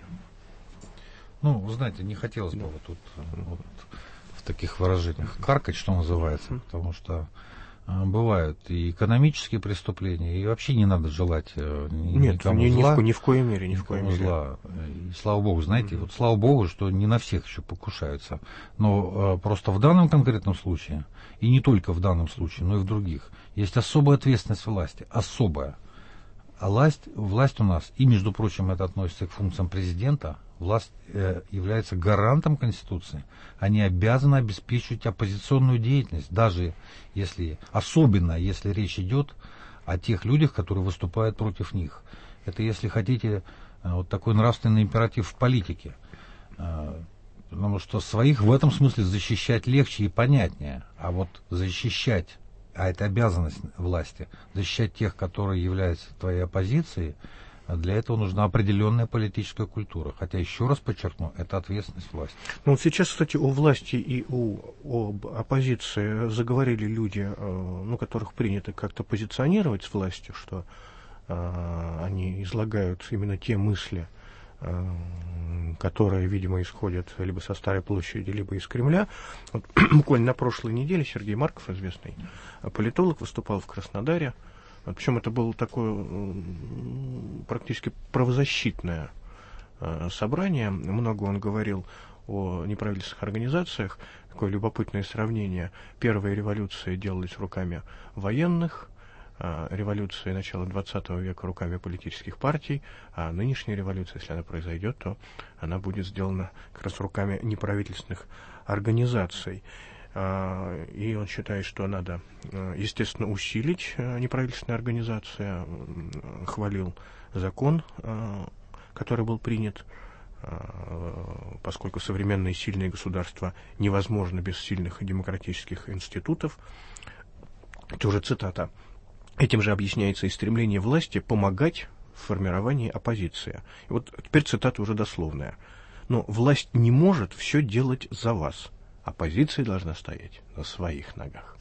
Ну, знаете, не хотелось бы вот тут вот в таких выражениях каркать, что называется, потому что бывают и экономические преступления, и вообще не надо желать ни, Нет, никому ни, зла. Ни в, ни в коей мере, ни в коей мере. Зла. И, слава богу, знаете, mm-hmm. вот слава богу, что не на всех еще покушаются. Но э, просто в данном конкретном случае, и не только в данном случае, но и в других, есть особая ответственность власти, особая. А власть, власть у нас, и, между прочим, это относится к функциям президента, власть э, является гарантом Конституции. Они обязаны обеспечивать оппозиционную деятельность, даже если, особенно если речь идет о тех людях, которые выступают против них. Это, если хотите, э, вот такой нравственный императив в политике. Э, потому что своих в этом смысле защищать легче и понятнее. А вот защищать, а это обязанность власти, защищать тех, которые являются твоей оппозицией, для этого нужна определенная политическая культура. Хотя, еще раз подчеркну, это ответственность власти. Ну, вот сейчас, кстати, о власти и о, об оппозиции заговорили люди, ну, которых принято как-то позиционировать с властью, что э, они излагают именно те мысли, э, которые, видимо, исходят либо со Старой площади, либо из Кремля. Вот, буквально на прошлой неделе Сергей Марков, известный политолог, выступал в Краснодаре. Причем это было такое практически правозащитное собрание. Много он говорил о неправительственных организациях. Такое любопытное сравнение. Первые революции делались руками военных, революция начала двадцатого века руками политических партий, а нынешняя революция, если она произойдет, то она будет сделана как раз руками неправительственных организаций. И он считает, что надо, естественно, усилить неправительственные организации. Хвалил закон, который был принят, поскольку современные сильные государства невозможно без сильных демократических институтов. Это уже цитата. Этим же объясняется и стремление власти помогать в формировании оппозиции. И вот теперь цитата уже дословная. Но власть не может все делать за вас. Оппозиция должна стоять на своих ногах.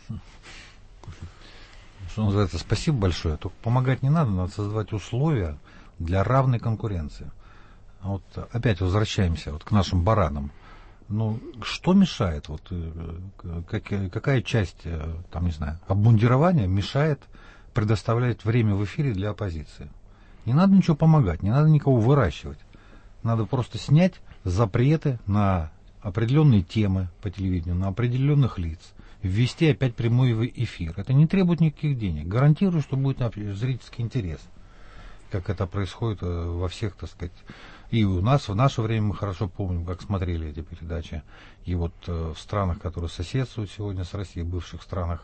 Что называется, спасибо большое. Только помогать не надо, надо создавать условия для равной конкуренции. Вот опять возвращаемся вот к нашим баранам. Ну, что мешает? Вот, как, какая часть, там, не знаю, обмундирования мешает предоставлять время в эфире для оппозиции? Не надо ничего помогать, не надо никого выращивать. Надо просто снять запреты на определенные темы по телевидению, на определенных лиц, ввести опять прямой эфир. Это не требует никаких денег. Гарантирую, что будет зрительский интерес, как это происходит во всех, так сказать. И у нас в наше время мы хорошо помним, как смотрели эти передачи. И вот в странах, которые соседствуют сегодня с Россией, бывших странах,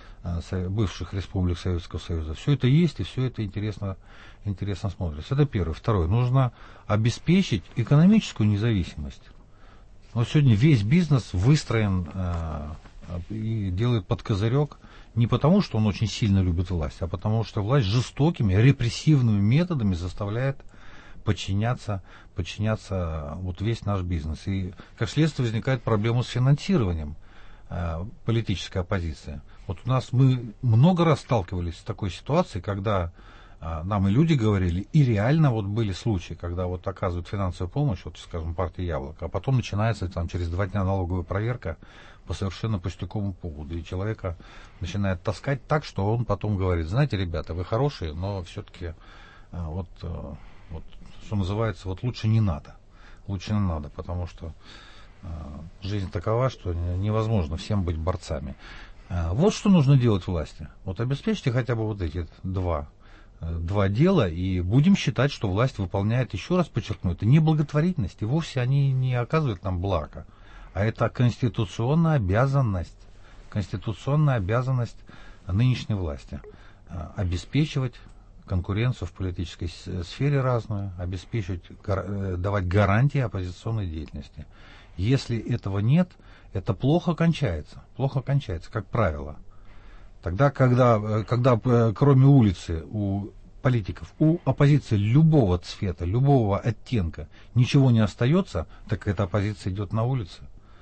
бывших республик Советского Союза, все это есть, и все это интересно, интересно смотрится. Это первое. Второе. Нужно обеспечить экономическую независимость. Вот сегодня весь бизнес выстроен э, и делает под козырек не потому, что он очень сильно любит власть, а потому что власть жестокими, репрессивными методами заставляет подчиняться, подчиняться вот весь наш бизнес. И как следствие возникает проблема с финансированием э, политической оппозиции. Вот у нас мы много раз сталкивались с такой ситуацией, когда э, нам и люди говорили, и реально вот были случаи, когда вот оказывают финансовую помощь, вот, скажем, партия «Яблоко», а потом начинается там через два дня налоговая проверка по совершенно пустяковому поводу. И человека начинает таскать так, что он потом говорит: знаете, ребята, вы хорошие, но все-таки э, вот, э, вот, что называется, вот лучше не надо. Лучше не надо, потому что э, жизнь такова, что невозможно всем быть борцами. Э, вот что нужно делать власти. Вот обеспечьте хотя бы вот эти два, э, два дела, и будем считать, что власть выполняет, еще раз подчеркну, это не благотворительность, и вовсе они не оказывают нам блага, а это конституционная обязанность, конституционная обязанность нынешней власти э, обеспечивать конкуренцию в политической сфере разную, обеспечивать, давать гарантии оппозиционной деятельности. Если этого нет, это плохо кончается. Плохо кончается, как правило. Тогда, когда, когда кроме улицы у политиков, у оппозиции любого цвета, любого оттенка ничего не остается, так эта оппозиция идет на улицы.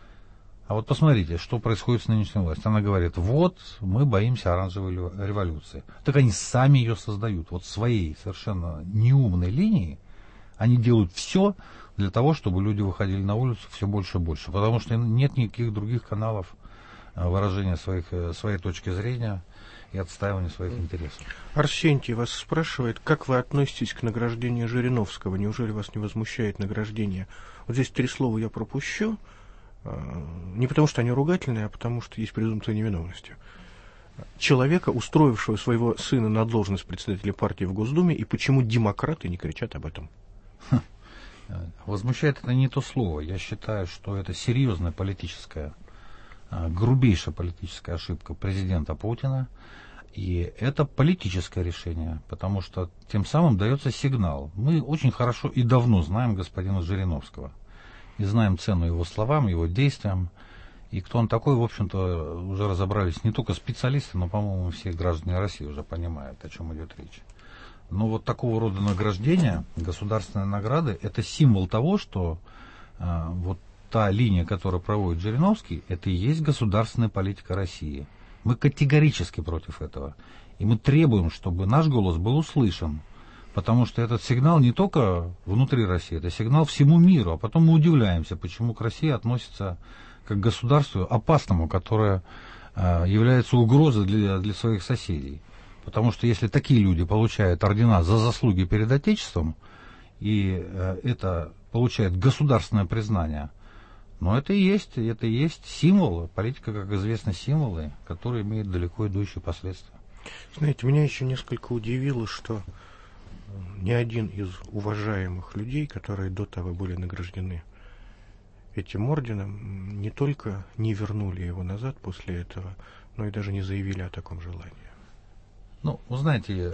А вот посмотрите, что происходит с нынешней властью. Она говорит: вот мы боимся оранжевой революции. Так они сами ее создают. Вот своей совершенно неумной линией они делают все для того, чтобы люди выходили на улицу все больше и больше. Потому что нет никаких других каналов выражения своих, своей точки зрения и отстаивания своих интересов. Арсентий вас спрашивает, как вы относитесь к награждению Жириновского? Неужели вас не возмущает награждение? Вот здесь три слова я пропущу. Не потому, что они ругательные, а потому, что есть презумпция невиновности. Человека, устроившего своего сына на должность председателя партии в Госдуме, и почему демократы не кричат об этом? Возмущает это не то слово. Я считаю, что это серьезная политическая, грубейшая политическая ошибка президента Путина. И это политическое решение, потому что тем самым дается сигнал. Мы очень хорошо и давно знаем господина Жириновского. И знаем цену его словам, его действиям. И кто он такой, в общем-то, уже разобрались не только специалисты, но, по-моему, все граждане России уже понимают, о чем идет речь. Но вот такого рода награждения, государственные награды, это символ того, что э, вот та линия, которую проводит Жириновский, это и есть государственная политика России. Мы категорически против этого. И мы требуем, чтобы наш голос был услышан. Потому что этот сигнал не только внутри России, это сигнал всему миру. А потом мы удивляемся, почему к России относится как к государству опасному, которое э, является угрозой для, для своих соседей. Потому что если такие люди получают ордена за заслуги перед Отечеством, и э, это получает государственное признание, но это и есть, это и есть символ. Политика, как известно, символы, которые имеют далеко идущие последствия. Знаете, меня еще несколько удивило, что ни один из уважаемых людей, которые до того были награждены этим орденом, не только не вернули его назад после этого, но и даже не заявили о таком желании. Ну, вы знаете,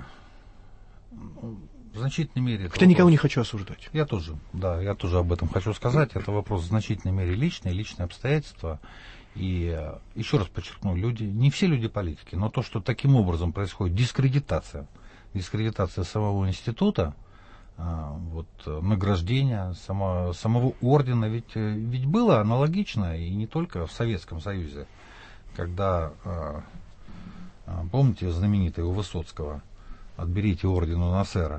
в значительной мере... Хотя никого не хочу осуждать. Я тоже, да, я тоже об этом хочу сказать. Это вопрос в значительной мере личный, личные обстоятельства. И еще раз подчеркну, люди, не все люди политики, но то, что таким образом происходит дискредитация, дискредитация самого института, вот, награждения само, самого ордена, ведь, ведь было аналогично, и не только в Советском Союзе, когда, помните, знаменитый у Высоцкого «Отберите орден у Насера»,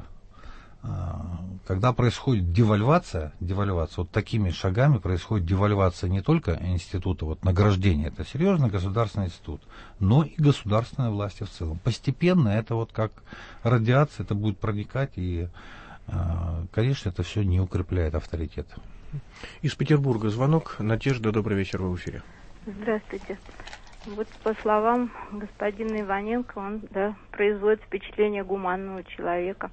когда происходит девальвация, девальвация, вот такими шагами происходит девальвация не только института вот, награждения, это серьезный государственный институт, но и государственной власти в целом. Постепенно это вот как радиация, это будет проникать, и, конечно, это все не укрепляет авторитет. Из Петербурга звонок. Надежда, добрый вечер, вы в эфире. Здравствуйте. Вот по словам господина Иваненко, он да, производит впечатление гуманного человека.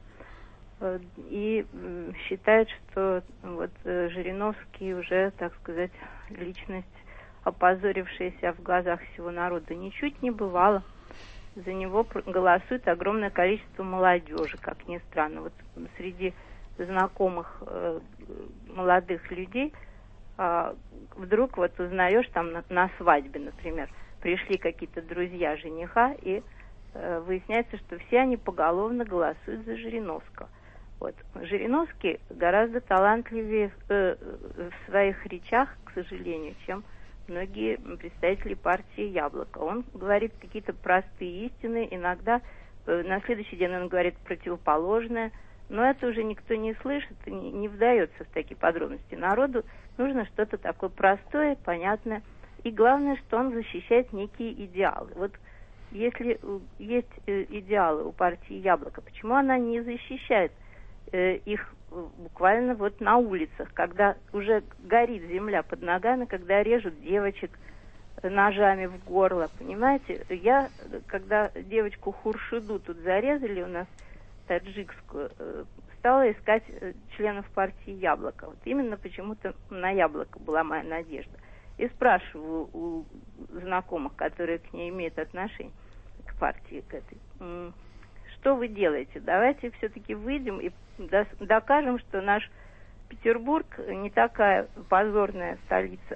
И считает, что вот Жириновский уже, так сказать, личность, опозорившаяся в глазах всего народа. Ничуть не бывало. За него голосует огромное количество молодежи, как ни странно. Вот среди знакомых э, молодых людей э, вдруг вот узнаешь там на, на свадьбе, например, пришли какие-то друзья жениха, и э, выясняется, что все они поголовно голосуют за Жириновского. Вот. Жириновский гораздо талантливее э, в своих речах, к сожалению, чем многие представители партии «Яблоко». Он говорит какие-то простые истины, иногда э, на следующий день он говорит противоположное, но это уже никто не слышит и не, не вдается в такие подробности. Народу нужно что-то такое простое, понятное, и главное, что он защищает некие идеалы. Вот если есть идеалы у партии «Яблоко», почему она не защищает их буквально вот на улицах, когда уже горит земля под ногами, когда режут девочек ножами в горло, понимаете? Я, когда девочку Хуршиду тут зарезали у нас, таджикскую, стала искать членов партии «Яблоко». Вот именно почему-то на «Яблоко» была моя надежда. И спрашиваю у знакомых, которые к ней имеют отношение, к партии, к этой, что вы делаете? Давайте все-таки выйдем и докажем, что наш Петербург не такая позорная столица,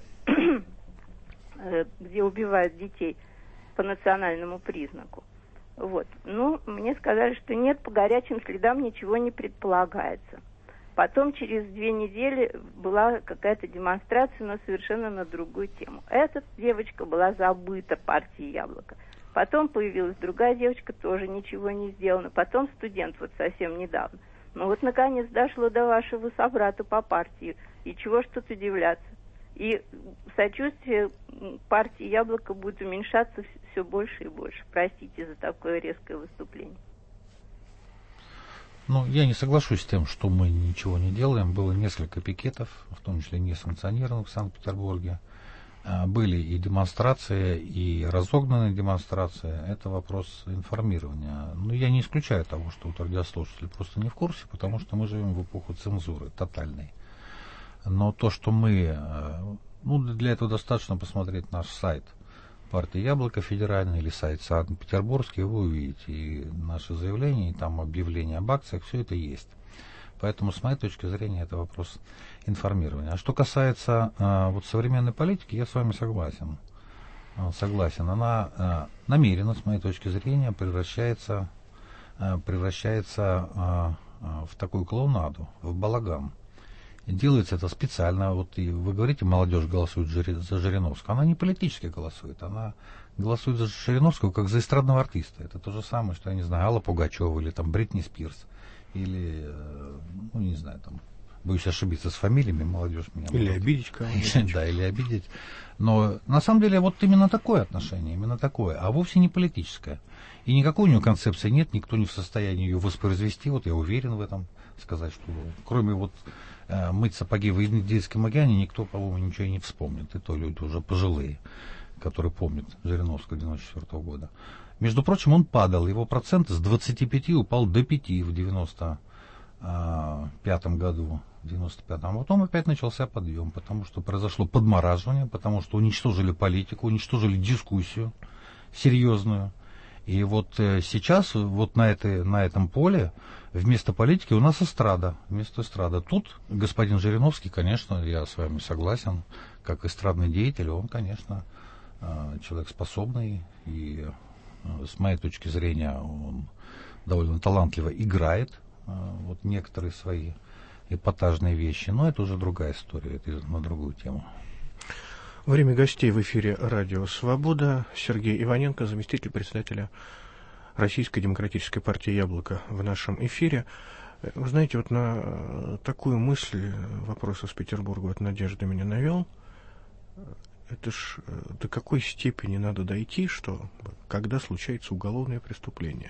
где убивают детей по национальному признаку. Вот. Ну, мне сказали, что нет, по горячим следам ничего не предполагается. Потом через две недели была какая-то демонстрация, но совершенно на другую тему. Эта девочка была забыта партией «Яблоко». Потом появилась другая девочка, тоже ничего не сделано. Потом студент вот совсем недавно. Ну вот, наконец, дошло до вашего собрата по партии. И чего ж тут удивляться? И сочувствие партии «Яблоко» будет уменьшаться все больше и больше. Простите за такое резкое выступление. Ну, я не соглашусь с тем, что мы ничего не делаем. Было несколько пикетов, в том числе несанкционированных в Санкт-Петербурге. Были и демонстрации, и разогнанные демонстрации. Это вопрос информирования. Но я не исключаю того, что вот радиослушатели просто не в курсе, потому что мы живем в эпоху цензуры тотальной. Но то, что мы... Ну, для этого достаточно посмотреть наш сайт партии «Яблоко» федеральный или сайт Санкт-Петербургский, вы увидите и наши заявления, и там объявления об акциях, все это есть. Поэтому, с моей точки зрения, это вопрос информирования. А что касается э, вот современной политики, я с вами согласен. Э, согласен. Она э, намеренно, с моей точки зрения, превращается, э, превращается э, э, в такую клоунаду, в балаган. И делается это специально. Вот и вы говорите, молодежь голосует за Жириновского. Она не политически голосует. Она голосует за Жириновского как за эстрадного артиста. Это то же самое, что, я не знаю, Алла Пугачева или там Бритни Спирс. Или, ну, не знаю, там, боюсь ошибиться с фамилиями, молодежь меня... Или может... обидеть кого-нибудь. Да, или обидеть. Но на самом деле вот именно такое отношение, именно такое, а вовсе не политическое. И никакой у него концепции нет, никто не в состоянии ее воспроизвести, вот я уверен в этом, сказать, что кроме вот э, мыть сапоги в Индийском океане никто, по-моему, ничего и не вспомнит. И то люди уже пожилые, которые помнят Жириновского девяносто четвёртого года. Между прочим, он падал. Его процент с двадцати пяти упал до пяти в девяносто пятом году. В девяносто пятом. А потом опять начался подъем, потому что произошло подмораживание, потому что уничтожили политику, уничтожили дискуссию серьезную. И вот э, сейчас вот на, этой, на этом поле вместо политики у нас эстрада. Вместо эстрады. Тут господин Жириновский, конечно, я с вами согласен, как эстрадный деятель, он, конечно, э, человек способный. И э, с моей точки зрения он довольно талантливо играет э, вот некоторые свои эпатажные вещи. Но это уже другая история, это на другую тему. Время гостей в эфире радио «Свобода». Сергей Иваненко, заместитель председателя Российской демократической партии «Яблоко» в нашем эфире. Вы знаете, вот на такую мысль вопрос из Петербурга от Надежды меня навел. Это ж до какой степени надо дойти, что когда случается уголовное преступление,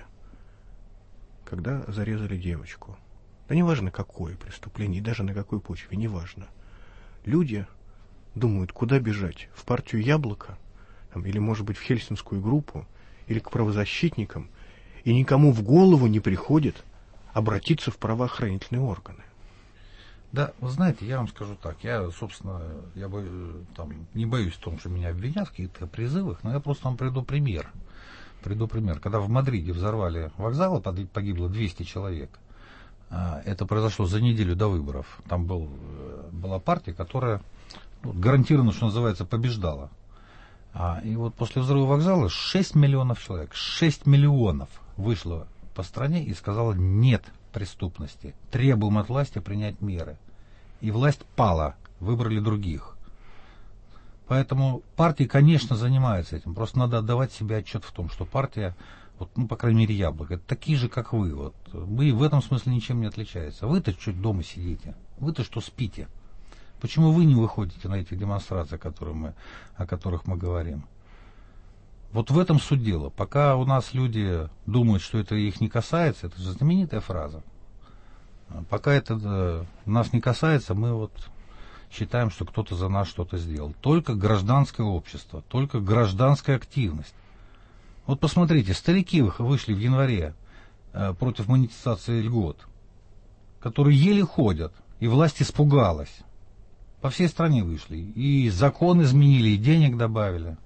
когда зарезали девочку, да неважно какое преступление, и даже на какой почве, неважно. Люди думают, куда бежать, в партию «Яблоко», там, или, может быть, в Хельсинскую группу, или к правозащитникам, и никому в голову не приходит обратиться в правоохранительные органы. Да, вы знаете, я вам скажу так, я, собственно, я бо, там, не боюсь в том, что меня обвинят в каких-то призывах, но я просто вам приведу пример. Приведу пример. Когда в Мадриде взорвали вокзал, погибло двести человек. Это произошло за неделю до выборов. Там был, была партия, которая ну, гарантированно, что называется, побеждала. А, и вот после взрыва вокзала шесть миллионов человек, шесть миллионов вышло по стране и сказало нет преступности. Требуем от власти принять меры. И власть пала, выбрали других. Поэтому партии, конечно, занимаются этим. Просто надо отдавать себе отчет в том, что партия, вот, ну, по крайней мере, «Яблоко», это такие же, как вы. Вот. Вы в этом смысле ничем не отличаетесь. Вы-то чуть дома сидите. Вы-то что спите? Почему вы не выходите на эти демонстрации, которые мы, о которых мы говорим? Вот в этом суть дела. Пока у нас люди думают, что это их не касается, это же знаменитая фраза. Пока это да, нас не касается, мы вот считаем, что кто-то за нас что-то сделал. Только гражданское общество, только гражданская активность. Вот посмотрите, старики вышли в январе э, против монетизации льгот, которые еле ходят, и власть испугалась. По всей стране вышли, и закон изменили, и денег добавили.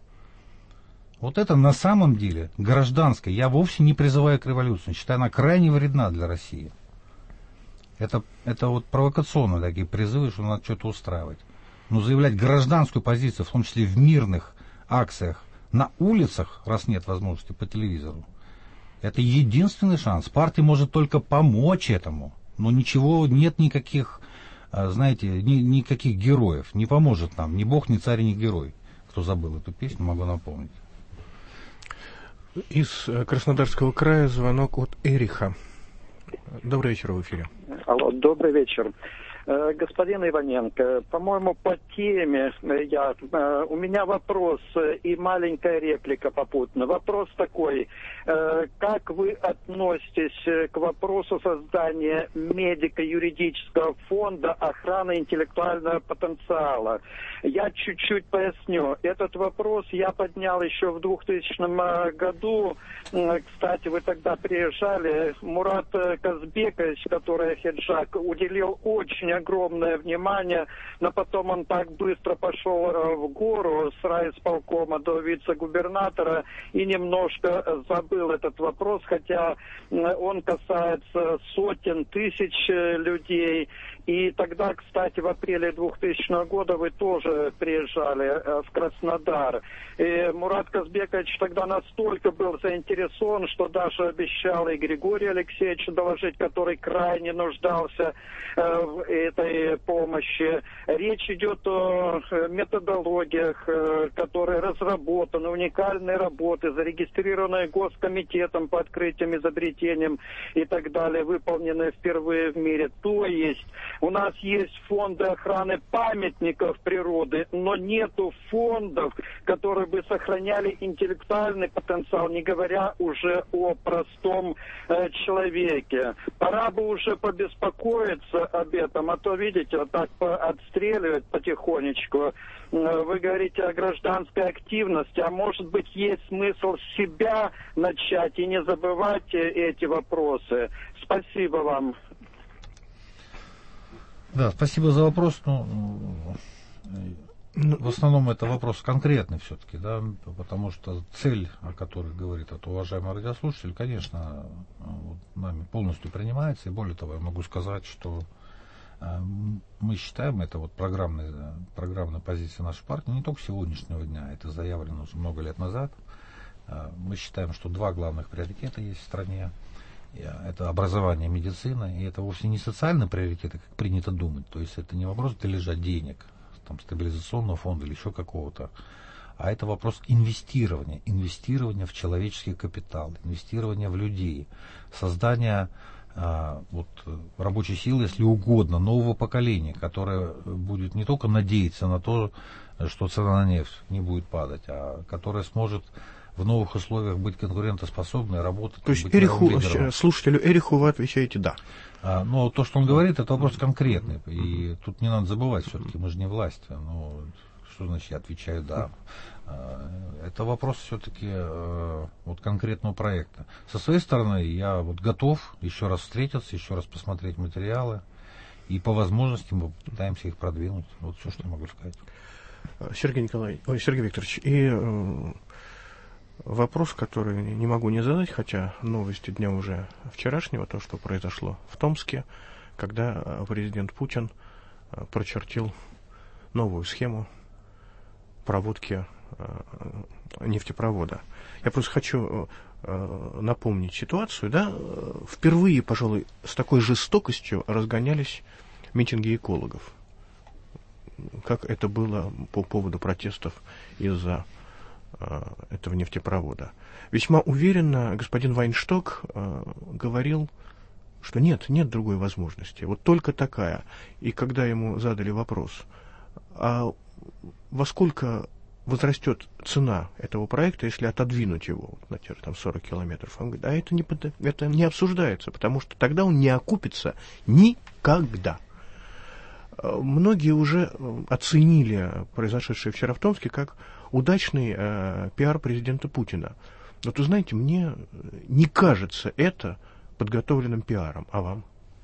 Вот это на самом деле гражданское. Я вовсе не призываю к революции, считаю, она крайне вредна для России. Это, это вот провокационные такие призывы, что надо что-то устраивать. Но заявлять гражданскую позицию, в том числе в мирных акциях, на улицах, раз нет возможности по телевизору, это единственный шанс. Партия может только помочь этому, но ничего, нет никаких, знаете, ни, никаких героев. Не поможет нам ни бог, ни царь, ни герой. Кто забыл эту песню, могу напомнить. Из Краснодарского края звонок от Эриха. Добрый вечер, в эфире. Алло, добрый вечер. Господин Иваненко, по-моему, по теме я, у меня вопрос и маленькая реплика попутно. Вопрос такой, как вы относитесь к вопросу создания медико-юридического фонда охраны интеллектуального потенциала? Я чуть-чуть поясню. Этот вопрос я поднял еще в двухтысячном году. Кстати, вы тогда приезжали. Мурат Казбекович, который Хеджак, уделил очень огромное внимание, но потом он так быстро пошел в гору с райисполкома до вице-губернатора и немножко забыл этот вопрос, хотя он касается сотен тысяч людей. И тогда, кстати, в апреле двухтысячного года вы тоже приезжали в Краснодар. И Мурат Казбекович тогда настолько был заинтересован, что даже обещал и Григорию Алексеевичу доложить, который крайне нуждался в этой помощи. Речь идет о методологиях, которые разработаны, уникальные работы, зарегистрированные Госкомитетом по открытиям, изобретениям и так далее, выполненные впервые в мире. То есть У нас есть фонды охраны памятников природы, но нету фондов, которые бы сохраняли интеллектуальный потенциал, не говоря уже о простом э, человеке. Пора бы уже побеспокоиться об этом, а то, видите, вот так отстреливают потихонечку. Вы говорите о гражданской активности, а может быть есть смысл с себя начать и не забывать эти вопросы. Спасибо вам. Да, спасибо за вопрос. Ну, в основном это вопрос конкретный все-таки, да, потому что цель, о которой говорит этот уважаемый радиослушатель, конечно, вот, нами полностью принимается, и более того, я могу сказать, что мы считаем, это вот программная, программная позиция нашей партии, не только сегодняшнего дня, это заявлено уже много лет назад. Мы считаем, что два главных приоритета есть в стране. Это образование и медицина, и это вовсе не социальные приоритеты, как принято думать. То есть это не вопрос дележа денег, там, стабилизационного фонда или еще какого-то, а это вопрос инвестирования, инвестирования в человеческий капитал, инвестирования в людей, создания а, вот, рабочей силы, если угодно, нового поколения, которое будет не только надеяться на то, что цена на нефть не будет падать, а которое сможет в новых условиях быть конкурентоспособной, работать. То есть Эриху, слушателю Эриху вы отвечаете «да». А, но то, что он говорит, это вопрос конкретный. И тут не надо забывать, все-таки мы же не власть. Ну, что значит я отвечаю «да». Это вопрос все-таки э, вот конкретного проекта. Со своей стороны я вот готов еще раз встретиться, еще раз посмотреть материалы, и по возможности мы пытаемся их продвинуть. Вот все, что я могу сказать. Сергей Николаевич, ой, Сергей Викторович, и э, вопрос, который не могу не задать, хотя новости дня уже вчерашнего, то, что произошло в Томске, когда президент Путин прочертил новую схему проводки нефтепровода. Я просто хочу э, напомнить ситуацию, да, впервые, пожалуй, с такой жестокостью разгонялись митинги экологов, как это было по поводу протестов из-за э, этого нефтепровода. Весьма уверенно господин Вайншток э, говорил, что нет, нет другой возможности, вот только такая. И когда ему задали вопрос, а во сколько возрастет цена этого проекта, если отодвинуть его на те же там сорок километров. Он говорит, а это не, это не обсуждается, потому что тогда он не окупится никогда. Многие уже оценили произошедшее вчера в Томске как удачный э, пиар президента Путина. Вот вы знаете, мне не кажется это подготовленным пиаром, а вам?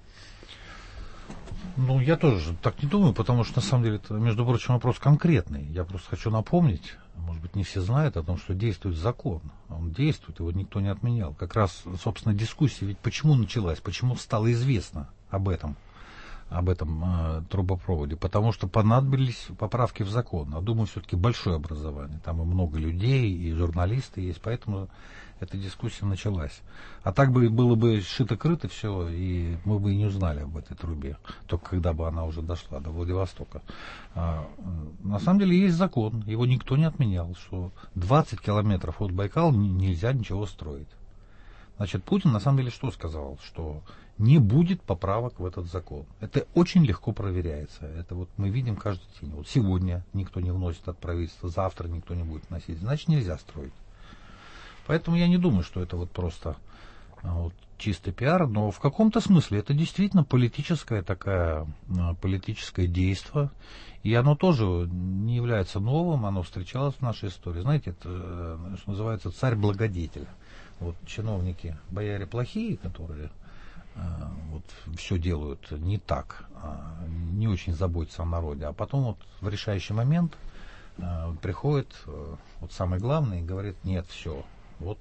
Ну, я тоже так не думаю, потому что, на самом деле, это, между прочим, вопрос конкретный. Я просто хочу напомнить, может быть, не все знают о том, что действует закон. Он действует, его никто не отменял. Как раз, собственно, дискуссия ведь почему началась, почему стало известно об этом, об этом э, трубопроводе. Потому что понадобились поправки в закон. А думаю, все-таки большое образование. Там и много людей, и журналисты есть, поэтому эта дискуссия началась. А так бы было бы шито-крыто все, и мы бы и не узнали об этой трубе, только когда бы она уже дошла до Владивостока. А, на самом деле есть закон, его никто не отменял, что двадцать километров от Байкала нельзя ничего строить. Значит, Путин на самом деле что сказал? Что не будет поправок в этот закон. Это очень легко проверяется. Это вот мы видим каждый день. Вот сегодня никто не вносит от правительства, завтра никто не будет вносить. Значит, нельзя строить. Поэтому я не думаю, что это вот просто вот, чистый пиар, но в каком-то смысле это действительно политическое такое, политическое действие, и оно тоже не является новым, оно встречалось в нашей истории. Знаете, это, что называется, царь-благодетель. Вот чиновники, бояре плохие, которые вот, все делают не так, не очень заботятся о народе, а потом вот в решающий момент приходит вот самый главный и говорит, нет, все. Вот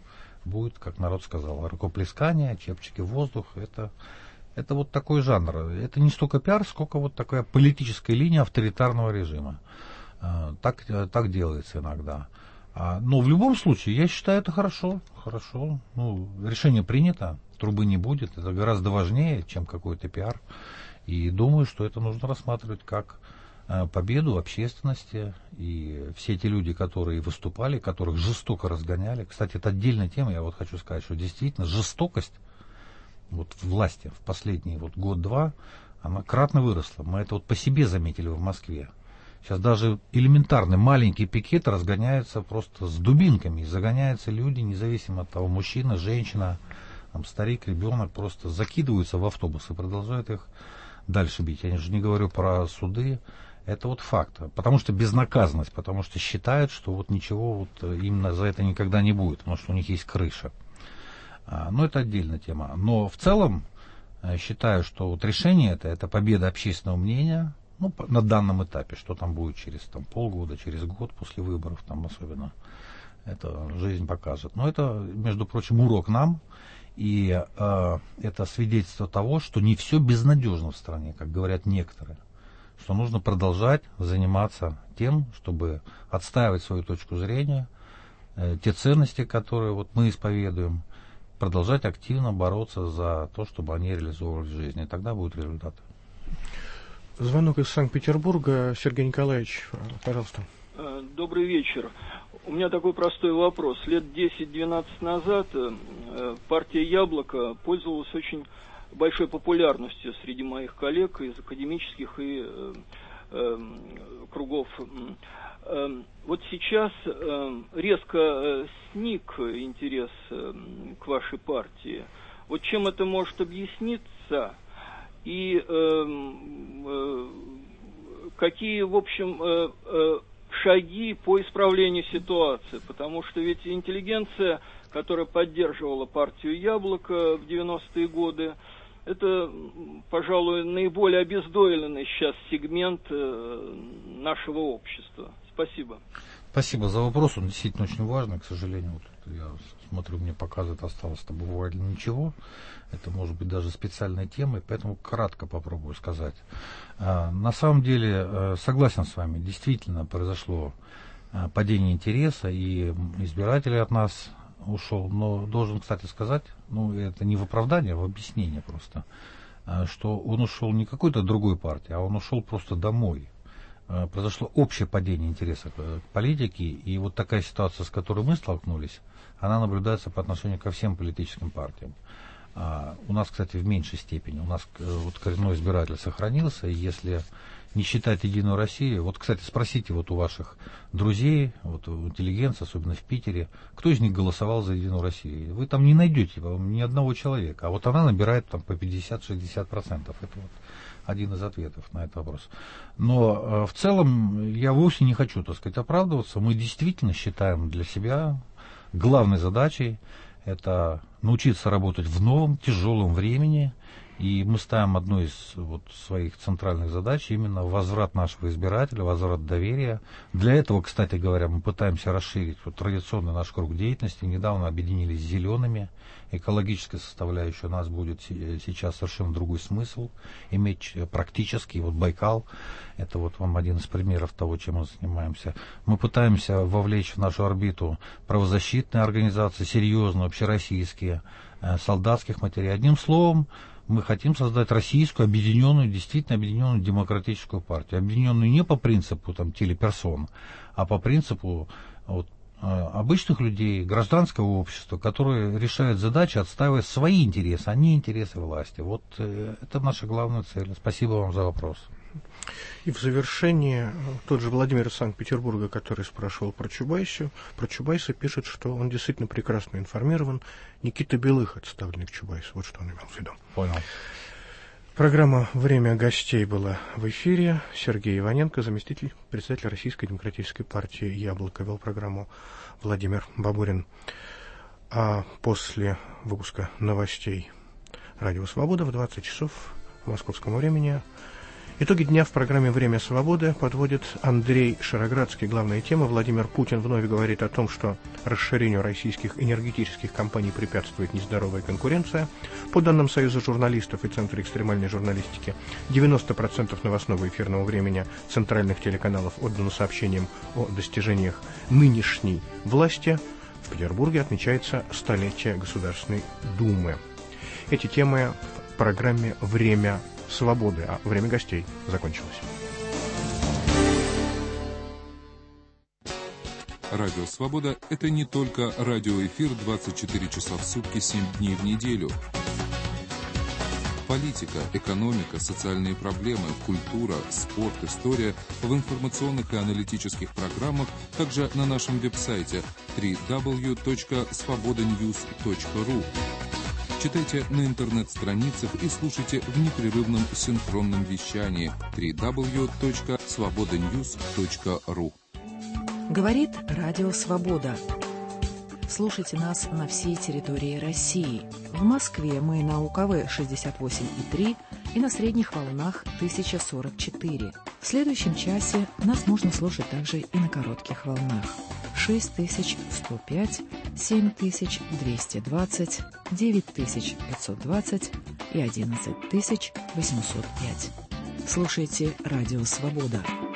будет, как народ сказал, рукоплескание, чепчики в воздух. Это, это вот такой жанр. Это не столько пиар, сколько вот такая политическая линия авторитарного режима. Так, так делается иногда. Но в любом случае, я считаю, это хорошо. Хорошо. Ну, решение принято, трубы не будет. Это гораздо важнее, чем какой-то пиар. И думаю, что это нужно рассматривать как победу общественности, и все те люди, которые выступали, которых жестоко разгоняли. Кстати, это отдельная тема, я вот хочу сказать, что действительно жестокость вот власти в последний вот год-два, она кратно выросла. Мы это вот по себе заметили в Москве. Сейчас даже элементарный маленький пикет разгоняется просто с дубинками. И загоняются люди, независимо от того, мужчина, женщина, там, старик, ребенок, просто закидываются в автобусы и продолжают их дальше бить. Я же не говорю про суды. Это вот факт. Потому что безнаказанность, потому что считают, что вот ничего вот именно за это никогда не будет, потому что у них есть крыша. Но это отдельная тема. Но в целом считаю, что вот решение это, это победа общественного мнения, ну, на данном этапе, что там будет через там, полгода, через год после выборов, там особенно, это жизнь покажет. Но это, между прочим, урок нам, и э, это свидетельство того, что не все безнадежно в стране, как говорят некоторые, что нужно продолжать заниматься тем, чтобы отстаивать свою точку зрения, э, те ценности, которые вот мы исповедуем, продолжать активно бороться за то, чтобы они реализовывались в жизни. И тогда будут результаты. Звонок из Санкт-Петербурга. Сергей Николаевич, пожалуйста. Добрый вечер. У меня такой простой вопрос. Лет десять-двенадцать назад партия «Яблоко» пользовалась очень большой популярностью среди моих коллег из академических и э, э, кругов. Вот сейчас резко сник интерес к вашей партии. Вот чем это может объясниться? И э, э, какие, в общем, э, э, шаги по исправлению ситуации? Потому что ведь интеллигенция, которая поддерживала партию «Яблоко» в девяностые годы, это, пожалуй, наиболее обездоленный сейчас сегмент э, нашего общества. Спасибо. Спасибо за вопрос, он действительно очень важный, к сожалению. Вот я смотрю, мне показывает, осталось-то буквально ничего. Это может быть даже специальной темой, поэтому кратко попробую сказать. А, на самом деле, а, согласен с вами, действительно произошло а, падение интереса, и избиратель от нас ушел. Но должен, кстати, сказать, ну это не в оправдание, а в объяснение просто, а, что он ушел не какой-то другой партии, а он ушел просто домой. Произошло общее падение интереса к политике, и вот такая ситуация, с которой мы столкнулись, она наблюдается по отношению ко всем политическим партиям. А у нас, кстати, в меньшей степени. У нас вот коренной избиратель сохранился, и если не считать Единую Россию, вот, кстати, спросите вот у ваших друзей, вот у интеллигенции, особенно в Питере, кто из них голосовал за Единую Россию. Вы там не найдете ни одного человека, а вот она набирает там по пятьдесят-шестьдесят процентов. Это вот один из ответов на этот вопрос. Но э, в целом я вовсе не хочу, так сказать, оправдываться. Мы действительно считаем для себя главной задачей это научиться работать в новом, тяжелом времени. И мы ставим одну из вот, своих центральных задач именно возврат нашего избирателя, возврат доверия. Для этого, кстати говоря, мы пытаемся расширить вот, традиционный наш круг деятельности. Недавно объединились с зелеными. Экологическая составляющая у нас будет сейчас совершенно другой смысл иметь практически. Вот Байкал, это вот вам один из примеров того, чем мы занимаемся. Мы пытаемся вовлечь в нашу орбиту правозащитные организации, серьезные, общероссийские, солдатских матерей. Одним словом, мы хотим создать российскую объединенную, действительно объединенную демократическую партию. Объединенную не по принципу там, телеперсон, а по принципу вот, обычных людей, гражданского общества, которые решают задачи, отстаивая свои интересы, а не интересы власти. Вот это наша главная цель. Спасибо вам за вопрос. И в завершение тот же Владимир из Санкт-Петербурга, который спрашивал про Чубайсу, про Чубайса пишет, что он действительно прекрасно информирован. Никита Белых отставленный к Чубайсу. Вот что он имел в виду. Понял. Программа «Время гостей» была в эфире. Сергей Иваненко, заместитель председателя Российской демократической партии «Яблоко», вел программу Владимир Бабурин. А после выпуска новостей «Радио Свобода» в двадцать часов по московскому времени итоги дня в программе «Время свободы» подводит Андрей Шароградский. Главная тема: Владимир Путин вновь говорит о том, что расширению российских энергетических компаний препятствует нездоровая конкуренция. По данным Союза журналистов и Центра экстремальной журналистики, девяносто процентов новостного эфирного времени центральных телеканалов отдано сообщениям о достижениях нынешней власти. В Петербурге отмечается столетие Государственной Думы. Эти темы в программе «Время свободы», а время гостей закончилось. Радио «Свобода» — это не только радиоэфир двадцать четыре часа в сутки, семь дней в неделю. Политика, экономика, социальные проблемы, культура, спорт, история в информационных и аналитических программах, также на нашем веб-сайте дабл ю дабл ю дабл ю точка свобода ньюс точка ру. Читайте на интернет-страницах и слушайте в непрерывном синхронном вещании дабл ю дабл ю дабл ю точка свобода ньюс точка ру. Говорит Радио Свобода. Слушайте нас на всей территории России. В Москве мы на УКВ шестьдесят восемь и три и на средних волнах тысяча сорок четыре. В следующем часе нас можно слушать также и на коротких волнах. шесть тысяч сто пять, семь тысяч двести двадцать, девять тысяч пятьсот двадцать и одиннадцать тысяч восемьсот пять. Слушайте Радио Свобода.